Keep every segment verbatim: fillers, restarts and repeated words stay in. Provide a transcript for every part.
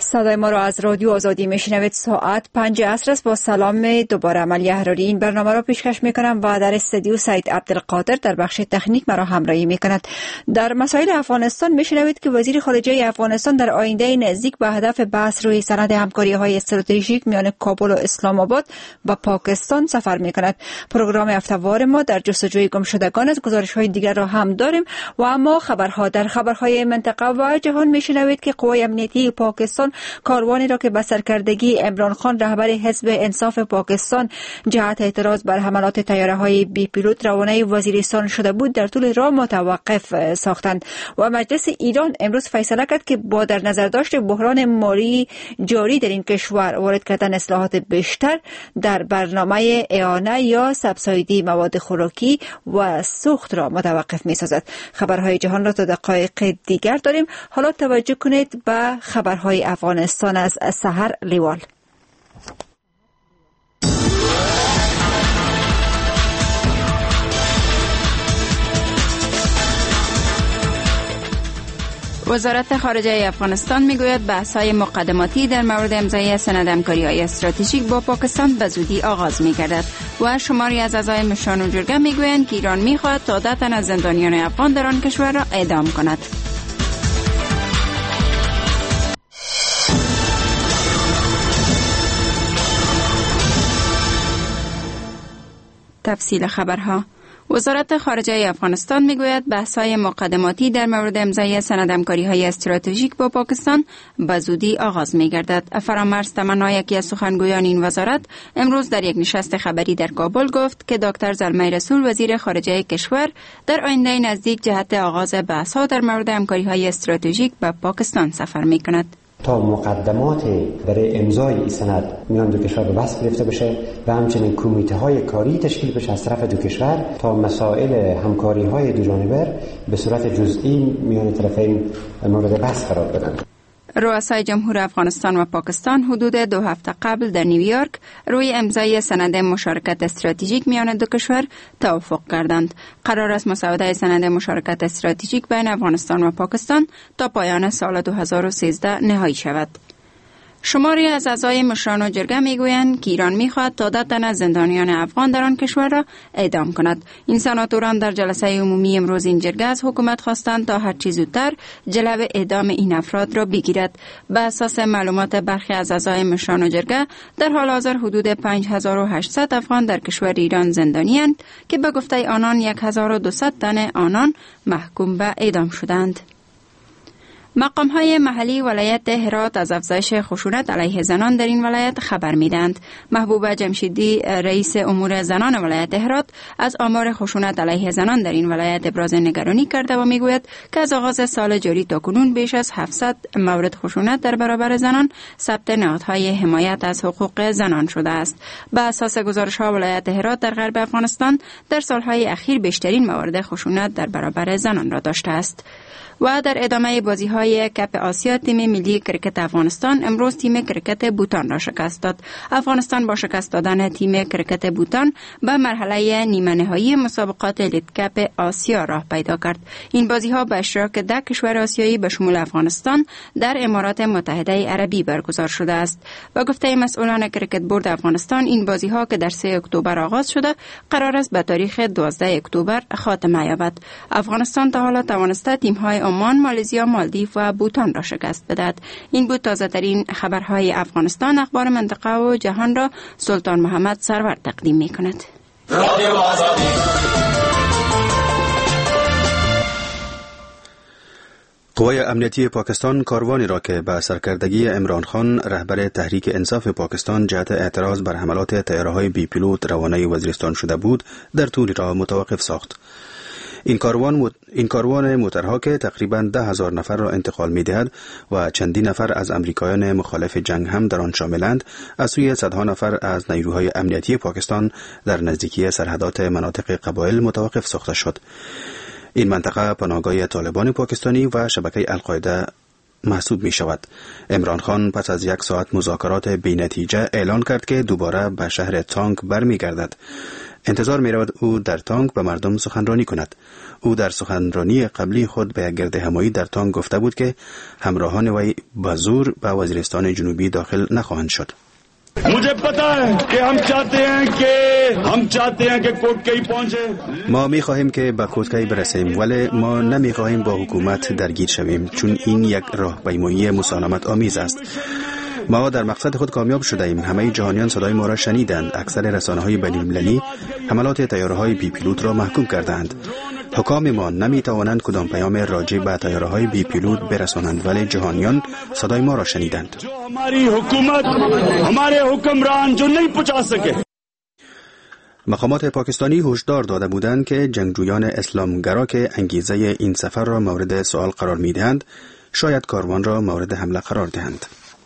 صدای ما را از رادیو آزادی میشنوید. ساعت پنج عصر است. با سلام دوباره عملی احراری این برنامه را پیشکش میکنم و در استودیو سید عبدالقادر در بخش تکنیک مرا همراهی میکند. در مسائل افغانستان میشنوید که وزیر خارجه افغانستان در آینده نزدیک به هدف بحث روی سند همکاری های استراتژیک میان کابل و اسلام آباد و پاکستان سفر میکند. پروگرام هفته‌وار ما در جستجوی گمشدگان از گزارش های دیگر را هم داریم و اما خبرها در خبرهای منطقه و جهان میشنوید که قوای امنیتی پاکستان کاروانی را که به سرکردگی عمران خان رهبر حزب انصاف پاکستان جهت اعتراض بر حملات طیاره‌های بی پیلوت روانه وزیرستان شده بود در طول راه متوقف ساختند. و مجلس ایران امروز فیصله کرد که با در نظر داشت بحران مالی جاری در این کشور وارد کردن اصلاحات بیشتر در برنامه اعانه یا سبسایدی مواد خوراکی و سوخت را متوقف می‌سازد. خبرهای جهان را تا دقایق دیگر داریم. حالا توجه کنید به خبرهای افغانستان از سحر لیوال. وزارت خارجه افغانستان میگوید بحث‌های مقدماتی در مورد امضای سند همکاری‌های استراتژیک با پاکستان به زودی آغاز می‌گردد و شماری از اعضای مشان و جرگه میگویند که ایران می‌خواهد تا ده تن از زندانیان افغان در آن کشور را اعدام کند. تفصیل خبرها. وزارت خارجه افغانستان میگوید بحث‌های مقدماتی در مورد امضای سند همکاری‌های استراتژیک با پاکستان به زودی آغاز می‌گردد. فرامرز تمنا، یکی از سخنگویان این وزارت، امروز در یک نشست خبری در کابل گفت که دکتر زلمه رسول وزیر خارجه کشور در آینده نزدیک جهت آغاز بحث‌ها در مورد همکاری‌های استراتژیک با پاکستان سفر می‌کند. تا مقدمات برای امضای این سند میان دو کشور به بحث گرفته بشه و همچنین کمیته های کاری تشکیل بشه از طرف دو کشور تا مسائل همکاری های دو جانبه به صورت جزئی میان طرفین مورد بحث قرار بدن. رؤسای جمهور افغانستان و پاکستان حدود دو هفته قبل در نیویورک روی امضای سند مشارکت استراتژیک میان دو کشور توافق کردند. قرار است مسوده سند مشارکت استراتژیک بین افغانستان و پاکستان تا پایان سال دو هزار و سیزده نهایی شود. شماری از اعضای مشران و جرگه میگویند که ایران میخواهد تا ده تن از زندانیان افغان در آن کشور را اعدام کند. این سناتوران در جلسه عمومی امروز این جرگه از حکومت خواستند تا هر چه زودتر جلو اعدام این افراد را بگیرد. به اساس معلومات برخی از اعضای مشران و جرگه در حال حاضر حدود پنج هزار و هشتصد افغان در کشور ایران زندانی اند که به گفته آنان یک هزار و دویست تن آنان محکوم به اعدام شدند. مقام‌های محلی ولایت هرات از افزایش خشونت علیه زنان در این ولایت خبر می‌دهند. محبوبه جمشیدی، رئیس امور زنان ولایت هرات، از آمار خشونت علیه زنان در این ولایت ابراز نگرانی کرده و می‌گوید که از آغاز سال جاری تاکنون بیش از هفتصد مورد خشونت در برابر زنان ثبت نهادهای حمایت از حقوق زنان شده است. به اساس گزارش‌ها ولایت هرات در غرب افغانستان در سال‌های اخیر بیشترین موارد خشونت در برابر زنان را داشته است. و در ادامه بازی‌های کپ آسیا، تیم ملی کرکت افغانستان امروز تیم کرکت بوتان را شکست داد. افغانستان با شکست دادن تیم کرکت بوتان به مرحله نیمه نهایی مسابقات لیگ کپ آسیا راه پیدا کرد. این بازی‌ها به اشتراک ده کشور آسیایی به شمول افغانستان در امارات متحده عربی برگزار شده است. با گفته مسئولان کرکت بورد افغانستان، این بازی‌ها که در سوم اکتبر آغاز شده قرار است به تاریخ دوازدهم اکتبر خاتمه یابد. افغانستان تا حالا توانسته تیم‌های عمان، مالزی، مالدیو و بوتان را شکست بدهد. این بود تازه ترین خبرهای افغانستان. اخبار منطقه و جهان را سلطان محمد سرور تقدیم می کند. قوای امنیتی پاکستان کاروانی را که به سرکردگی عمران خان رهبر تحریک انصاف پاکستان جهت اعتراض بر حملات طیاره‌های بی پیلوت روانه وزیرستان شده بود در طول راه متوقف ساخت. این کاروان مت... این کاروان موترها که تقریباً ده هزار نفر را انتقال می دهد و چندین نفر از امریکایان مخالف جنگ هم در آن شاملند، از سوی صدها نفر از نیروهای امنیتی پاکستان در نزدیکی سرحدات مناطق قبایل متوقف ساخته شد. این منطقه پناهگاه طالبان پاکستانی و شبکه القاعده محسوب می شود. عمران خان پس از یک ساعت مذاکرات بی نتیجه اعلان کرد که دوباره به شهر تانک برمی گردد. انتظار می رود او در تانگ به مردم سخنرانی کند. او در سخنرانی قبلی خود به یک گرد همایی در تانگ گفته بود که همراهان وی به زور به وزیرستان جنوبی داخل نخواهند شد. मुझे पता है कि हम चाहते हैं कि हम चाहते हैं कि कोटकई पहुंचे. ما می خواهیم که به کوتکای برسیم، ولی ما نمی خواهیم با حکومت درگیر شویم، چون این یک راهپیمایی مسالمت آمیز است. ما در مقصد خود کامیاب شده ایم. همه جهانیان صدای ما را شنیدند. اکثر رسانه‌های بین‌المللی حملات طیاره‌های بی پیلوت را محکوم کردند. حکام ما نمی توانند کدام پیام راجع به طیاره‌های بی پیلوت برسانند، ولی جهانیان صدای ما را شنیدند. हमारी हुकूमत हमारे हुक्मरान जो नहीं पहुंचा सके. مقامات پاکستانی هشدار داده بودند که جنگجویان اسلامگرا که انگیزه این سفر را مورد سوال قرار می‌دهند، شاید کاروان را مورد حمله قرار دهند.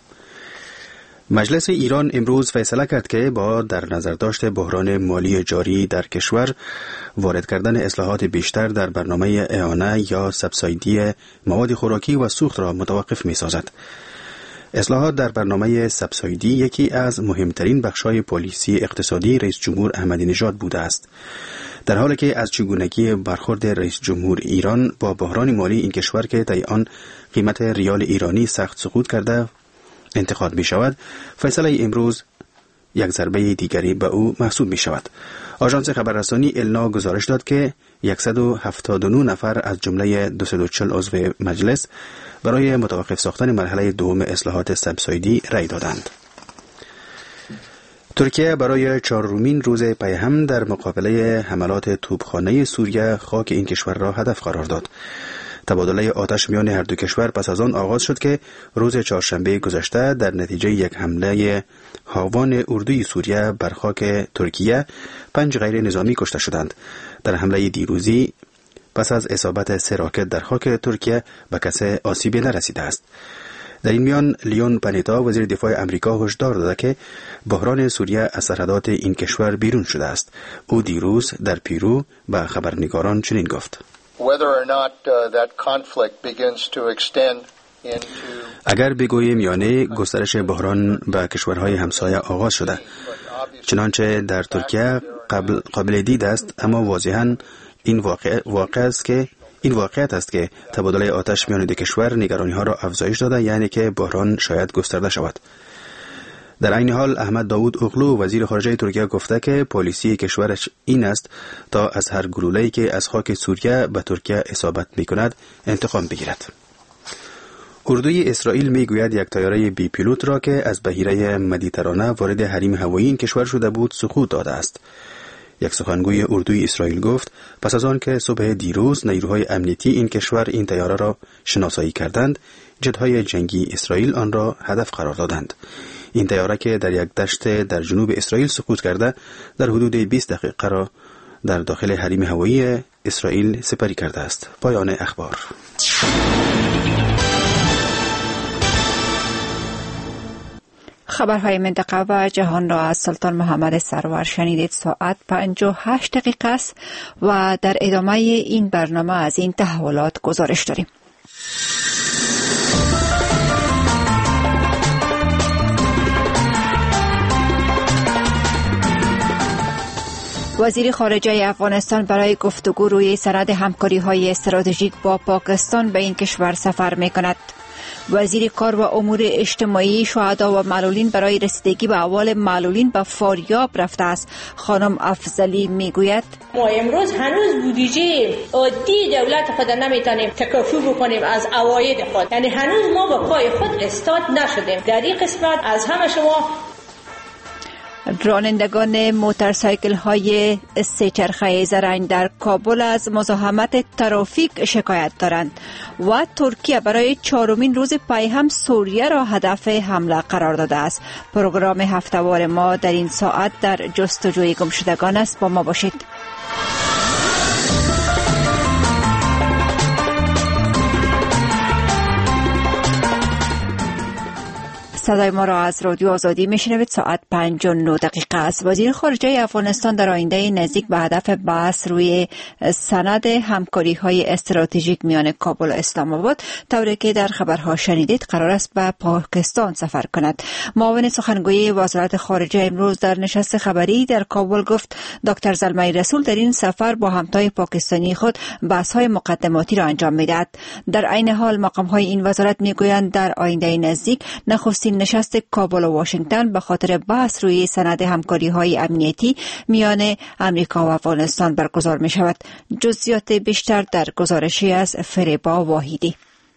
مجلس ایران امروز فیصله کرد که با در نظر داشت بحران مالی جاری در کشور وارد کردن اصلاحات بیشتر در برنامه اعانه یا سبسایدی مواد خوراکی و سوخت را متوقف می سازد. اصلاحات در برنامه سبسایدی یکی از مهمترین بخش‌های پالیسی اقتصادی رئیس جمهور احمدی نژاد بوده است. در حالی که از چگونگی برخورد رئیس جمهور ایران با بحران مالی این کشور که طی آن قیمت ریال ایرانی سخت سقوط کرده انتقاد می شود، فیصله امروز یک ضربه دیگری به او محسوب می شود. آژانس خبررسانی النا گزارش داد که صد و هفتاد و نه نفر از جمله دویست و چهل عضو مجلس برای متوقف ساختن مرحله دوم اصلاحات سبسایدی رأی دادند. ترکیه برای چهارمین روز پی هم در مقابله حملات توپخانه سوریه خاک این کشور را هدف قرار داد. تبادله آتش میان هر دو کشور پس از آن آغاز شد که روز چهارشنبه گذشته در نتیجه یک حمله هاوان اردوی سوریه بر خاک ترکیه پنج غیر نظامی کشته شدند. در حمله دیروزی پس از اصابت سه راکت در خاک ترکیه به کسی آسیبی نرسیده است. در این میان لیون پنیتا وزیر دفاع امریکا هشدار داده که بحران سوریه از سرحدات این کشور بیرون شده است. او دیروز در پیرو به خبرنگاران چنین گفت: اگر بگوییم یا نه گسترش بحران به کشورهای همسایه آغاز شده، چنانچه در ترکیه قبل قابل دید است، اما واضحاً این واقع واقع است که این واقعیت است که تبادله آتش میان دو کشور نگرانی ها را افزایش داده، یعنی که بحران شاید گسترده شود. در این حال احمد داوود اوغلو وزیر خارجه ترکیه گفته که پالیسی کشورش این است تا از هر گلوله‌ای که از خاک سوریه به ترکیه اصابت می‌کند انتقام بگیرد. اردوی اسرائیل میگوید یک طیاره بی پیلوت را که از بحیره مدیترانه وارد حریم هوایی این کشور شده بود سقوط داده است. یک سخنگوی اردوی اسرائیل گفت پس از آن که صبح دیروز نیروهای امنیتی این کشور این طیاره را شناسایی کردند، جت‌های جنگی اسرائیل آن را هدف قرار دادند. این طیاره که در یک دشت در جنوب اسرائیل سقوط کرده، در حدود بیست دقیقه را در داخل حریم هوایی اسرائیل سپری کرده است. پایان اخبار. خبرهای منطقه و جهان را از سلطان محمد سرور شنیدید. ساعت پنج و هشت دقیقه است و در ادامه این برنامه از این تحولات گزارش داریم. وزیر خارجه افغانستان برای گفتگو روی سند همکاری‌های استراتژیک با پاکستان به این کشور سفر می‌کند. وزیر کار و امور اجتماعی شهدا و معلولین برای رسیدگی به احوال معلولین به فاریاب رفته است. خانم افضلی میگوید ما امروز هنوز بودجه عادی دولت خود نمیتونیم تکافی بکنیم از عواید خود، یعنی هنوز ما با پای خود استاد نشدیم. در این قسمت از همه شما رانندگان موتورسایکل های سه چرخه زرنگ در کابل از مزاحمت ترافیک شکایت دارند و ترکیه برای چهارمین روز پی هم سوریه را هدف حمله قرار داده است. پروگرام هفته‌وار ما در این ساعت در جستجوی گمشدگان است. با ما باشید. صدای ما را از رادیو آزادی میشنوید. ساعت پنج و نه دقیقه است. وزیر خارجه افغانستان در آینده نزدیک به هدف بحث روی سند همکاری های استراتژیک میان کابل و اسلام آباد، طوری که در خبرها شنیدید قرار است به پاکستان سفر کند. معاون سخنگوی وزارت خارجه امروز در نشست خبری در کابل گفت دکتر زلمه رسول در این سفر با همتای پاکستانی خود بحث های مقدماتی را انجام میدهد. در عین حال مقام های این وزارت میگویند در آینده نزدیک نخستین نشست کابل و واشنگتن به خاطر بحث روی سند همکاری های امنیتی میان امریکا و افغانستان برگزار می شود. جزئیات بیشتر در گزارشی از فریبا واحدی.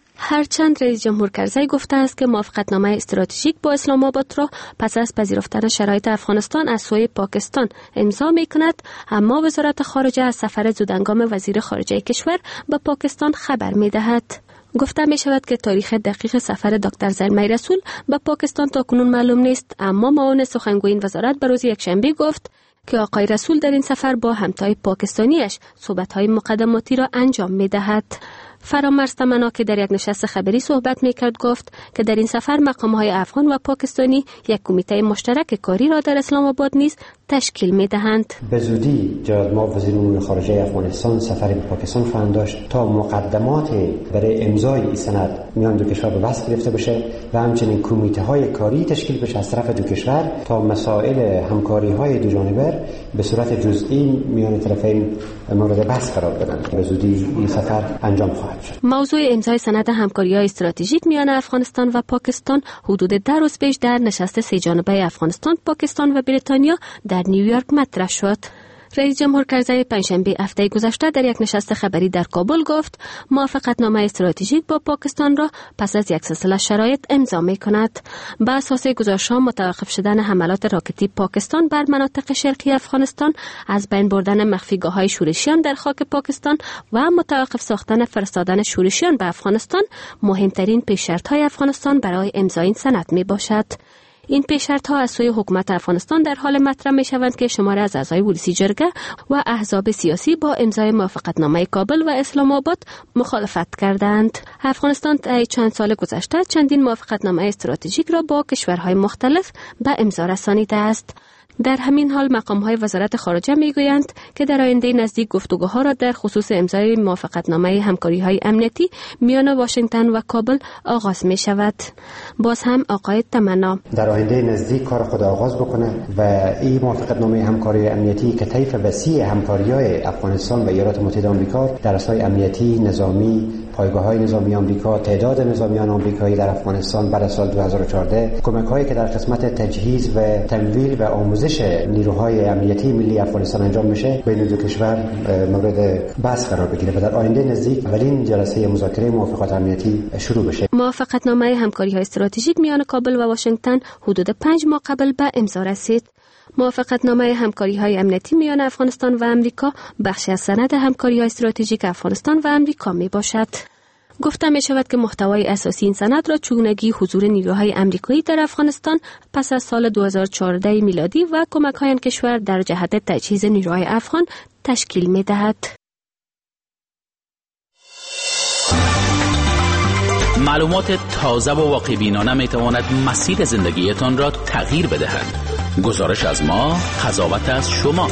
هرچند رئیس جمهور کرزی گفته است که موافقتنامه استراتژیک با اسلام آباد را پس از پذیرفتن شرایط افغانستان از سوی پاکستان امضا می کند، اما وزارت خارجه از سفر زودهنگام وزیر خارجه کشور به پاکستان خبر می دهد. گفته می شود که تاریخ دقیق سفر دکتر زلمه رسول به پاکستان تا کنون معلوم نیست، اما معاون سخنگوی این وزارت به روز یکشنبه گفت که آقای رسول در این سفر با همتای پاکستانیش صحبت‌های مقدماتی را انجام می دهد. فرامرز تمنا که در یک نشست خبری صحبت میکرد گفت که در این سفر مقام‌های افغان و پاکستانی یک کمیته مشترک کاری را در اسلام آباد نیز تشکیل میدهند. به زودی جناب ما وزیر امور خارجه افغانستان سفری به پاکستان خواهند داشت تا مقدمات برای امضای این سند میان دو کشور به بحث گرفته بشه و همچنین کمیته‌های کاری تشکیل بشه از طرف دو کشور تا مسائل همکاری‌های دو جانبه به صورت جزئی میان طرفین مورد بحث قرار بدن. به زودی این سفر انجام خواهد شد. موضوع امضای سند همکاری‌های استراتژیک میان افغانستان و پاکستان حدود ده روز پیش در نشست سه جانبه افغانستان، پاکستان و بریتانیا در نیویورک مطرح شد. رئیس جمهور کرزی پنجشنبه هفته گذشته در یک نشست خبری در کابل گفت موافقتنامه استراتژیک با پاکستان را پس از یک سلسله شرایط امضا می‌کند. بر اساس گزارش‌ها متوقف شدن حملات راکتی پاکستان بر مناطق شرقی افغانستان، از بین بردن مخفیگاه‌های شورشیان در خاک پاکستان و متوقف ساختن فرستادن شورشیان به افغانستان مهمترین پیش‌شرط‌های افغانستان برای امضای این سند میباشد. این پیش‌شرط‌ها از سوی حکومت افغانستان در حال مطرح می‌شوند که شماری از اعضای ولسی جرگه و احزاب سیاسی با امضای موافقتنامه کابل و اسلام آباد مخالفت کردند. افغانستان طی چند سال گذشته چندین موافقتنامه استراتژیک را با کشورهای مختلف به امضا رسانیده است. در همین حال مقام‌های وزارت خارجه می‌گویند که در آینده نزدیک گفتگوها را در خصوص امضای موافقتنامه همکاری‌های امنیتی میان واشنگتن و کابل آغاز می‌شود. باز هم آقای تمنا در آینده نزدیک کار خود آغاز بکنه و این موافقتنامه همکاری امنیتی که طیف وسیع همکاری‌های افغانستان و ایالات متحده آمریکا در عرصه‌های امنیتی، نظامی، پایگاه‌های نظامی آمریکا، تعداد نظامیان آمریکایی در افغانستان بعد از سال دو هزار و چهارده، کمک‌هایی که در قسمت تجهیز و تمویل و آموزش نیروهای امنیتی ملی افغانستان انجام میشه بین دو کشور مورد بحث قرار بگیره و در آینده نزدیک اولین جلسه مذاکره موافقات امنیتی شروع بشه. موافقتنامه همکاری‌های استراتژیک میان کابل و واشنگتن حدود پنج ماه قبل به امضا رسید. موافقتنامه همکاری‌های امنیتی میان افغانستان و امریکا بخشی از سند همکاری‌های استراتژیک افغانستان و امریکا میباشد. گفته می شود که محتوای اساسی این سند را چگونگی حضور نیروهای امریکایی در افغانستان پس از سال دو هزار و چهارده میلادی و کمک‌های آن کشور در جهت تجهیز نیروهای افغان تشکیل می دهد. معلومات تازه و واقع‌بینانه می تواند مسیر زندگیتان را تغییر بدهد. گزارش از ما، قضاوت از شما.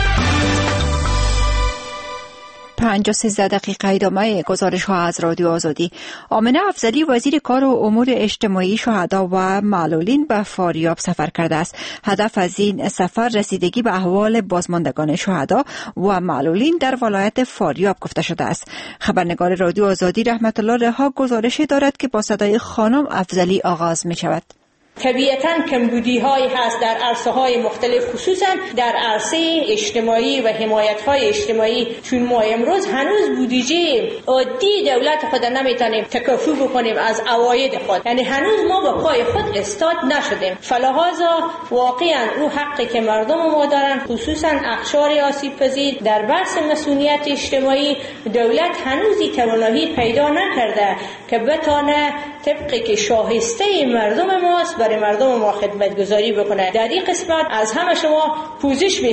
پنج و سیزده دقیقه ادامه گزارش ها از رادیو آزادی. آمنه افضلی وزیر کار و امور اجتماعی شهدا و معلولین به فاریاب سفر کرده است. هدف از این سفر رسیدگی به احوال بازماندگان شهدا و معلولین در ولایت فاریاب گفته شده است. خبرنگار رادیو آزادی رحمت الله رها گزارشی دارد که با صدای خانم افضلی آغاز می شود. طبیعتاً کمبودی هایی هست در عرصه های مختلف، خصوصاً در عرصه اجتماعی و حمایت های اجتماعی، چون ما امروز هنوز بودجه عادی دولت خود نمیتونیم تکافو بکنیم از عواید خود، یعنی هنوز ما به پای خود استاد نشدیم. فلهذا واقعاً او حقی که مردم ما دارن، خصوصاً اقشار آسیب پذیر در بحث مسئولیت اجتماعی، دولت هنوزی توانایی پیدا نکرده که بتونه طبقی که شایسته مردم ماست برای مردم ما خدمتگزاری بکنه. در این قسمت از همه شما پوزش می‌خواهیم.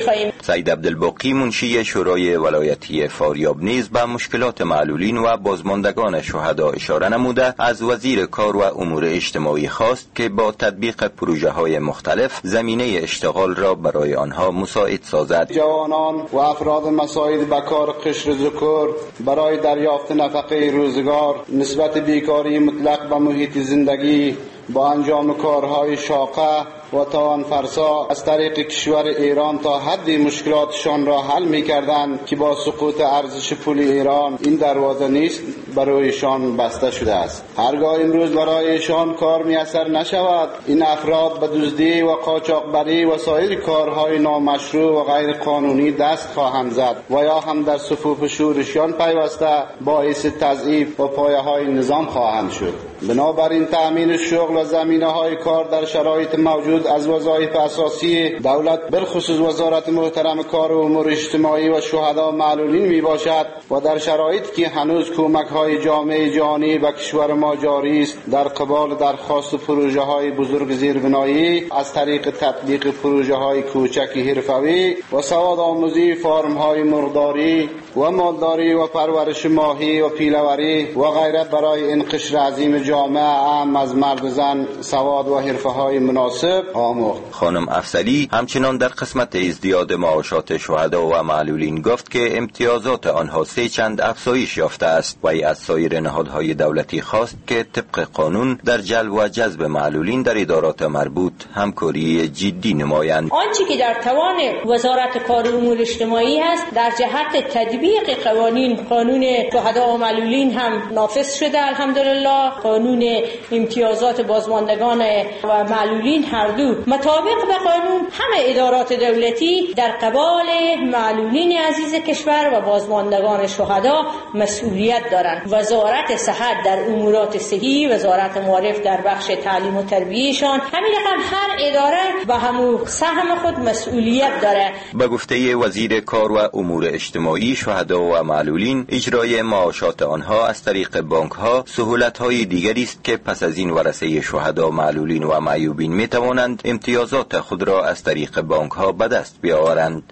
سید عبدالباقی منشی شورای ولایتی فاریاب نیز به مشکلات معلولین و بازماندگان شهدا اشاره نموده از وزیر کار و امور اجتماعی خواست که با تطبیق پروژه های مختلف زمینه اشتغال را برای آنها مساعد سازد. جوانان و افراد مساعد به کار قشر ذکور برای دریافت نفقه روزگار، نسبت بیکاری مطلق به محیط زندگی با انجام کارهای شاقه و توان فرسا از طریق کشور ایران تا حدی مشکلاتشان را حل می کردند که با سقوط ارزش پول ایران این دروازه نیست برایشان بسته شده است. هرگاه امروز برایشان کار میسر نشود، این افراد به دزدی و قاچاقبری و سایر کارهای نامشروع و غیر قانونی دست خواهند زد و یا هم در صفوف شورشیان پیوسته باعث تضعیف و پایه های نظام خواهند شد. بنابراین تأمین شغل و زمینه های کار در شرایط موجود از وظایف اساسی دولت بالخصوص وزارت محترم کار و امور اجتماعی و شهدا معلولین می باشد و در شرایطی که هنوز کمک های جامعه جهانی به کشور ما جاری است در قبال درخواست پروژه های بزرگ زیربنایی از طریق تطبیق پروژه های کوچک حرفوی و سواد آموزی، فرم های مرغداری و مالداری و پرورش ماهی و پیله‌وری و غیره برای این قشر عظیم جامعه عام از مرد و زن سواد و حرفه های مناسب آموخت. خانم افضلی همچنان در قسمت ازدیاد معاشات شهدا و معلولین گفت که امتیازات آنها سه چند افزایش یافته است و از سایر نهادهای دولتی خواست که طبق قانون در جلب و جذب معلولین در ادارات مربوط همکاری جدی نمایند. آنچه که در توان وزارت کار و امور اجتماعی است در جهت تطبیق قوانین، قانون شهدا و معلولین هم نافذ شده الحمدلله. قانون امتیازات بازماندگان و معلولین هر دو مطابق به قانون همه ادارات دولتی در قبال معلولین عزیز کشور و بازماندگان شهدا مسئولیت دارند. وزارت صحت در امورات صحی، وزارت معارف در بخش تعلیم و تربیتشان، همین رقم هر اداره به همون سهم خود مسئولیت داره. به گفته وزیر کار و امور اجتماعی، شهدا و معلولین اجرای معاشات آنها از طریق بانک ها سهولت های دیگری است که پس از این ورثه شهدا، معلولین و معیوبین می توانند امتیازات خود را از طریق بانک ها به دست بیاورند.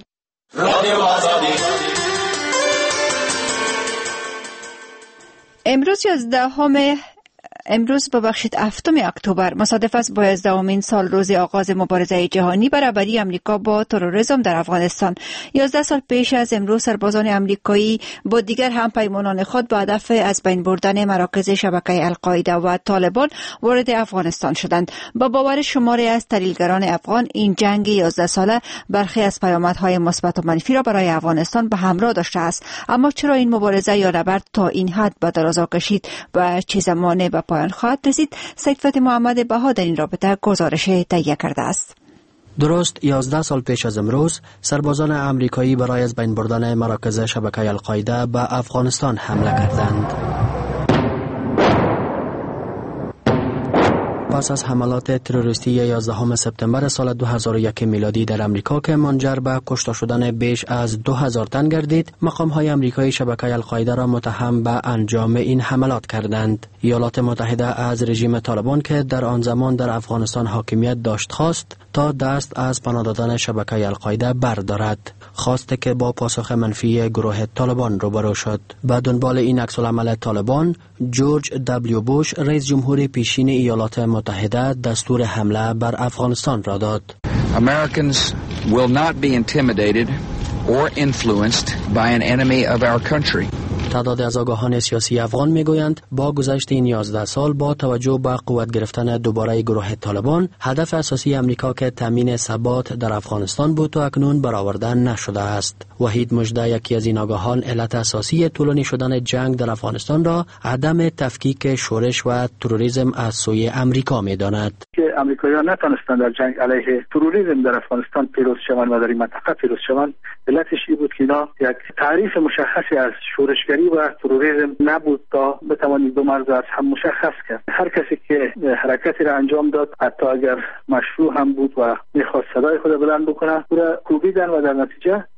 امروز یازدهم امروز ببخشید هفتم اکتبر مصادف است با یازدهمین سال روز آغاز مبارزه جهانی برابری امریکا با تروریسم در افغانستان. یازده سال پیش از امروز سربازان امریکایی با دیگر همپیمانان خود با هدف از بین بردن مراکز شبکه القاعده و طالبان وارد افغانستان شدند. با باور شماری از تحلیلگران افغان این جنگ یازده ساله برخی از پیامدهای مثبت و منفی را برای افغانستان به همراه داشته است. اما چرا این مبارزه یا نبرد تا این حد به درازا کشید و چه زمانه به پایان خواهد رسید؟ سید فتح محمد بها در این رابطه گزارش تهیه کرده است. درست یازده سال پیش از امروز سربازان امریکایی برای از بین بردن مراکز شبکه القاعده به افغانستان حمله کردند. پس از حملات تروریستی یازدهم سپتامبر سال دو هزار و یک میلادی در امریکا که منجر به کشته شدن بیش از دو هزار تن گردید، مقام‌های امریکایی شبکه القاعده را متهم به انجام این حملات کردند. ایالات متحده از رژیم طالبان که در آن زمان در افغانستان حاکمیت داشت خواست تا دست از پناه دادن شبکه القاعده بردارد. خواسته که با پاسخ منفی گروه طالبان روبرو شد. به دنبال این عکس العمل طالبان، جورج دبلیو بوش رئیس جمهور پیشین ایالات متحده دستور حمله بر افغانستان را داد. Americans will not be intimidated or influenced by an enemy of our country. تعداد از آگاهان سیاسی افغان میگویند با گذشت این یازده سال با توجه به قوت گرفتن دوباره گروه طالبان، هدف اساسی امریکا که تامین ثبات در افغانستان بود و اکنون برآورده نشده است. وحید مژده، یکی از این آگاهان، علت اساسی طولانی شدن جنگ در افغانستان را عدم تفکیک شورش و تروریسم از سوی امریکا می‌داند. که امریکایی‌ها نتوانستند در جنگ علیه تروریسم در افغانستان پیروز شوند و در این منطقه پیروز شوند، علتش این بود که اینا یک تعریف مشخصی از شورشگری و تروریسم نبود تا بتوانید دو مرز از هم مشخص کرد. هر کسی که حرکتی را انجام داد، حتی اگر مشروع هم بود و میخواست صدای خود بلند بکنه، او را کوبیدن و در نتیجه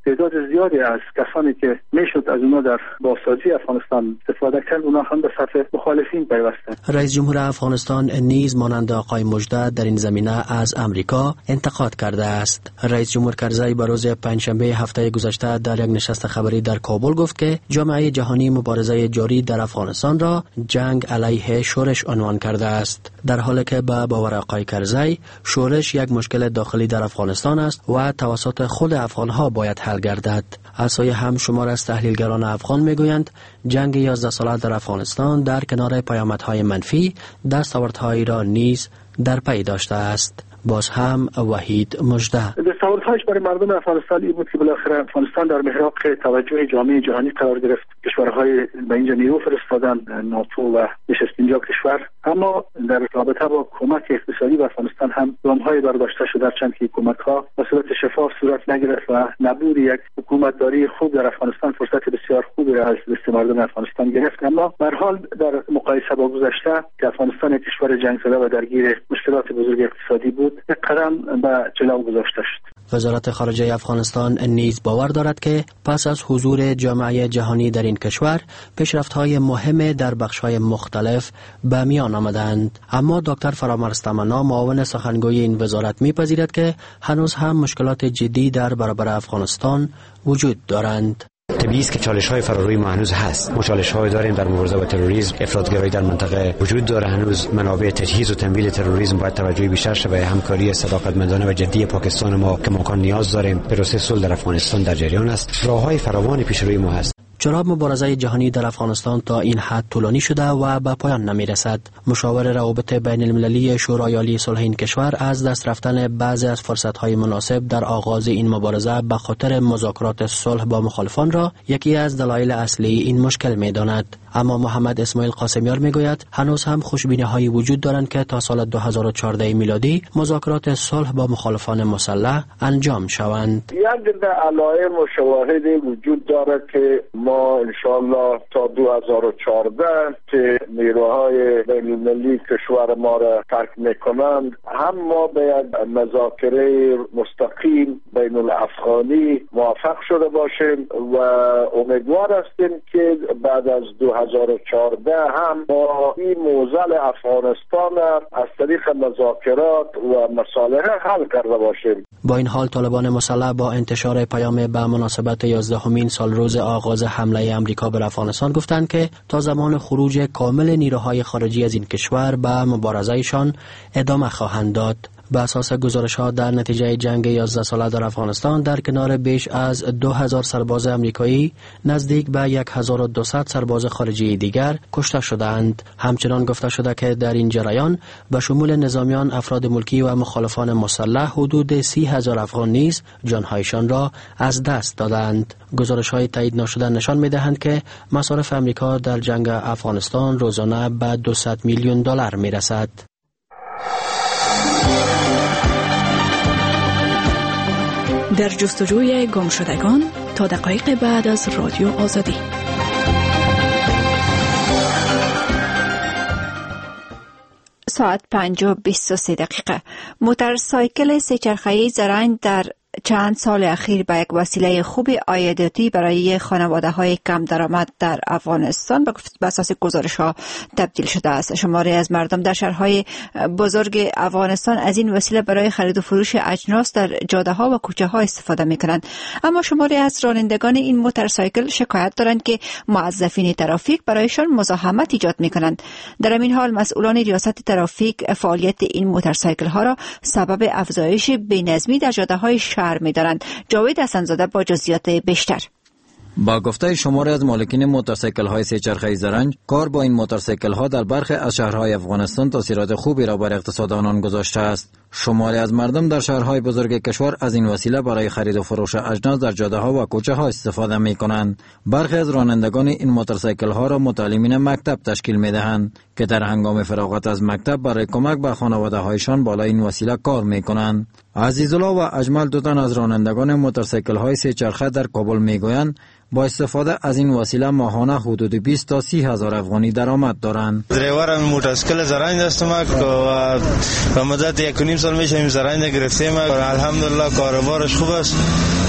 تعداد زیادی از کسانی که میشد از اونا در بازسازی افغانستان استفاده کرد اونا هم به صف مخالفین پیوستند. رئیس جمهور افغانستان نیز مانند آقای مجده در این زمینه از امریکا انتقاد کرده است. رئیس جمهور کرزی به روز پنجشنبه هفته گذشته در یک نشست خبری در کابل گفت که جامعه جهانی مبارزه جاری در افغانستان را جنگ علیه شورش عنوان کرده است، در حالی که به باور آقای کرزی شورش یک مشکل داخلی در افغانستان است و توسط خود افغانها باید حل گردد. از سوی هم شمار از تحلیلگران افغان میگویند جنگ یازده ساله در افغانستان در کنار پیامدهای منفی دستاوردهایی را نیز در پی داشته است. باز هم وحید مجده: دستاوردهایش برای مردم افغانستان این بود که بالاخره افغانستان در محراق توجه جامعه جهانی قرار گرفت. کشورهای به اینجا نیرو فرستادن، ناتو و نشست اینجا کشور، اما در رابطه با کمک اقتصادی به افغانستان هم گام‌های برداشته شده، چند که کمک‌ها به صورت شفاف صورت نگرفت و نبود یک حکومتداری خوب در افغانستان فرصت بسیار خوبی را از دست مردم افغانستان گرفت. اما به هر حال در مقایسه با گذشته که افغانستان یک کشور جنگ زده و درگیر مشکلات بزرگ اقتصادی بود، یک قدم به جلو گذاشته شد. وزارت خارجه افغانستان نیز باور دارد که پس از حضور جامعه جهانی در این کشور پیشرفت‌های مهم در بخش‌های مختلف به میان آمدند. اما دکتر فرامرز تمنا، معاون سخنگوی این وزارت، می‌پذیرد که هنوز هم مشکلات جدی در برابر افغانستان وجود دارند. طبیعی است که چالش‌های فراروی ما هنوز هست. ما چالش‌های داریم در مبارزه با تروریسم، افراطگرایی در منطقه وجود داره. هنوز منابع تجهیز و تمویل تروریسم باید توجهی بیشتر شه. به همکاری صداقتمندانه و جدی پاکستان ما که ماکان نیاز داریم. پروسه صلح در افغانستان در جریان است. راه‌های فراوانی پیش روی ما هست. چرا مبارزه جهانی در افغانستان تا این حد طولانی شده و به پایان نمی‌رسد؟ مشاور روابط بین المللی شورای عالی صلح این کشور از دست رفتن بعضی از فرصت‌های مناسب در آغاز این مبارزه به خاطر مذاکرات صلح با مخالفان را یکی از دلایل اصلی این مشکل می‌داند. اما محمد اسماعیل قاسمیار میگوید هنوز هم خوشبینی‌هایی وجود دارند که تا سال دو هزار و چهارده میلادی مذاکرات صلح با مخالفان مسلح انجام شوند. یک علائم و شواهدی وجود دارد که ما انشاءالله تا دو هزار و چهارده که نیروهای بین‌المللی کشور ما را ترک میکنند هم ما به یک مذاکره مستقیم بین الافغانی موفق شده باشیم و امیدوار هستیم که بعد از دو هزار و چهارده هم با این موزل افغانستان از طریق مذاکرات و مصالحه حل کرده باشیم. با این حال طالبان مسلح با انتشار پیام به مناسبت یازدهمین سال روز آغاز حمله امریکا بر افغانستان گفتند که تا زمان خروج کامل نیروهای خارجی از این کشور به مبارزهشان ادامه خواهند داد. به اساس گزارش‌ها در نتیجه جنگ یازده ساله در افغانستان در کنار بیش از دو هزار سرباز آمریکایی نزدیک به هزار و دویست سرباز خارجی دیگر کشته شدند. همچنان گفته شده که در این جریان به شمول نظامیان، افراد ملکی و مخالفان مسلح حدود سی هزار افغان نیز جانهایشان را از دست دادند. گزارش‌های تایید نشده نشان می‌دهند که مصارف آمریکا در جنگ افغانستان روزانه به دویست میلیون دلار می‌رسد. در جستجوی گم شدگان تا دقایق بعد از رادیو آزادی. ساعت پنج و بیست و سه دقیقه. موتورسایکل سه‌چرخه‌ای زرنگ در چند سال اخیر به یک وسیله خوب عایداتی برای خانواده‌های کم درآمد در افغانستان به اساس گزارش‌ها تبدیل شده است. شماری از مردم در شهرهای بزرگ افغانستان از این وسیله برای خرید و فروش اجناس در جاده‌ها و کوچه‌ها استفاده می‌کنند. اما شماری از رانندگان این موتورسایکل شکایت دارند که موظفین ترافیک برایشان مزاحمت ایجاد می‌کنند. در این حال مسئولان ریاست ترافیک فعالیت این موتورسایکل‌ها را سبب افزایش بی‌نظمی در جاده‌های شهر می‌دارند. جاوید حسن‌زاده با جزئیات بیشتر. با گفته شماری از مالکین موتورسیکل‌های سه‌چرخه‌ای زرنگ، کار با این موتورسیکل‌ها در برخی از شهرهای افغانستان تاثیرات خوبی را بر اقتصاد آنان گذاشته است. شماری از مردم در شهرهای بزرگ کشور از این وسیله برای خرید و فروش اجناس در جاده‌ها و کوچه‌ها استفاده می‌کنند. برخی از رانندگان این موتورسیکل‌ها را متعلمین مکتب تشکیل می‌دهند که در هنگام فراغت از مکتب برای کمک به خانواده‌هایشان بالا این وسیله کار می‌کنند. عزیزالله و اجمل دو تن از رانندگان موتورسیکل‌های سه‌چرخه در کابل می‌گویند با استفاده از این وسیله ماهانه حدود بیست تا سی هزار افغانی درآمد دارند. درایور موتورسیکل زرنگ هستم و به مدت یک و نیم سال میشه این زرنگ گرفتیم و الحمدلله کاروبارش خوب است.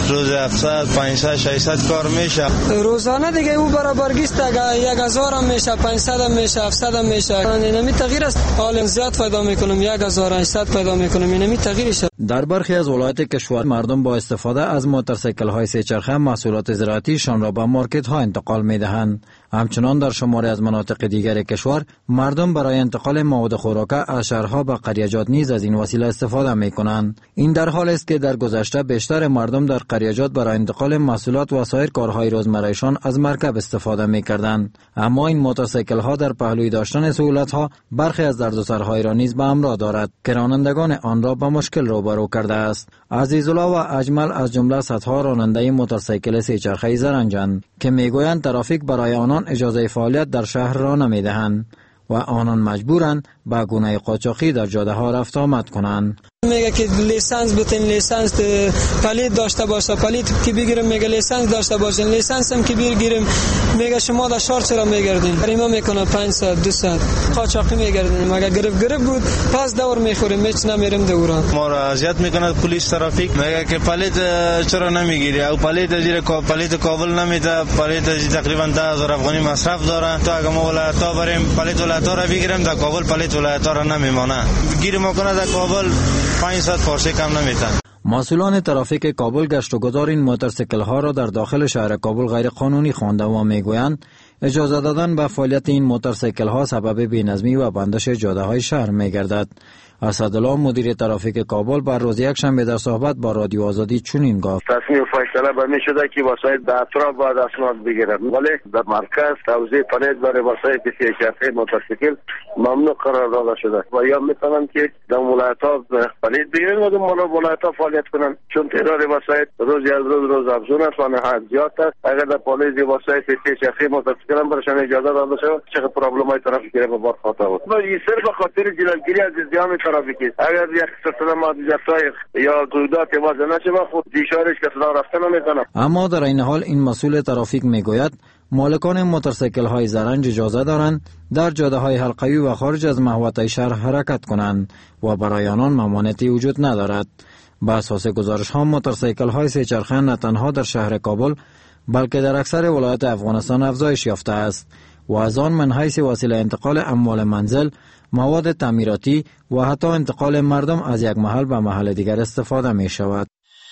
روز هفتصد پانصد ششصد کار میشه. روزانه دیگه او برابرگیست، یک هزار هم میشه، پانصد هم میشه، هفتصد هم میشه. اینمی تغییر است. حال زیاد پیدا میکنم، یک هزار و هشتصد پیدا میکنم. اینمی تغییر شد. در برخی از ولایات کشور مردم با استفاده از موتورسیکل های سه چرخه محصولات زراعتیشان را به مارکت ها انتقال میدهند. همچنان در شماری از مناطق دیگر کشور مردم برای انتقال مواد خوراکه از شهرها به قریجات نیز از این وسیله استفاده می کنند. این در حالی است که در گذشته بیشتر مردم در قریجات برای انتقال محصولات و سایر کارهای روزمرهشان از مرکب استفاده می کردند. اما این موتورسیکل ها در پهلوی داشتن سهولت ها برخی از دردسرهای را نیز به همراه دارد که رانندگان آن را به مشکل روبرو کرده است. عزیزالله و اجمل از جمله صدها راننده موتورسیکل سه چرخه زرنجند که میگویند ترافیک برای آنان اجازه فعالیت در شهر را نمیدهند و آنان مجبورند به گونه قاچاقی در جاده ها رفت آمد کنند. میگه که لیسانس بتین، لیسانس پلیت داشته باشه، پلیت که بگیرم میگه لیسانس داشته باشین، لیسانس هم که بگیرم میگه شما در شهر چرا میگردین؟ گریما میکنه پانصد دویست قاچاقی میگردین. مگه گرفت گرفت بود پس دور میخوریم، هیچ نمیرم دورا. ما را اذیت میکنه پلیس ترافیک، میگه که پلیت چرا نمیگیری؟ او پلیت زیر پلیت کابل نمیده، پلیت تقریبا ده هزار افغانی مصرف داره. تو اگه ما ولایت‌ها بریم پلیت ولایت‌ها را بگیریم در کابل پلیت ولایت‌ها را نمیمونه. گیریم کنه در کابل پانصد فارسی کم نمیتن. مسئولان ترافیک کابل گشت و گذار این موتورسیکل ها را در داخل شهر کابل غیر قانونی خوانده و میگویند اجازه دادن به فعالیت این موتورسیکل ها سبب بی‌نظمی و بندش جاده های شهر میگردد. اسدالله مدیر ترافیک کابل بر روز یکشنبه در صحبت با رادیو آزادی چنین گفت: تصمیم فیصله به می شده که وسایل در اطراف باید اسناد بگیرند، ولی در مرکز توزیع پلیت برای وسایل سه چرخه موتورسیکل ممنوع قرار داده شده و یا میتونن که در ولایت‌ها پلیت بگیرن و در ولایت‌ها فعالیت کنن، چون تعداد وسایل روز از روز روز افزون است و نهایت زیاد است. اگر در پلیس وسایل سه چرخه موتورسیکل هم برشان اجازه داده شود چه پرابلم‌های ترافیکی به بار خواهد بود. این صرف به خاطر جلوگیری از زیان ترافیکی. اگر یک سلسله محدودیت‌های یا قیودات وضع نشه خود دیشارش که صدا رفته نمی‌کنه. اما در این حال این مسئول ترافیک میگوید مالکان موتورسیکل های زرنج اجازه دارند در جاده های حلقوی و خارج از محوطه شهر حرکت کنند و برای آنان ممانعتی وجود ندارد. با اساس گزارش ها موتورسیکل های سه چرخه نه تنها در شهر کابل بلکه در اکثر ولایات افغانستان افزایش یافته است و از آن من حیث وسیله انتقال اموال منزل، مواد تعمیراتی و حتی انتقال مردم از یک محل به محل دیگر استفاده می شود.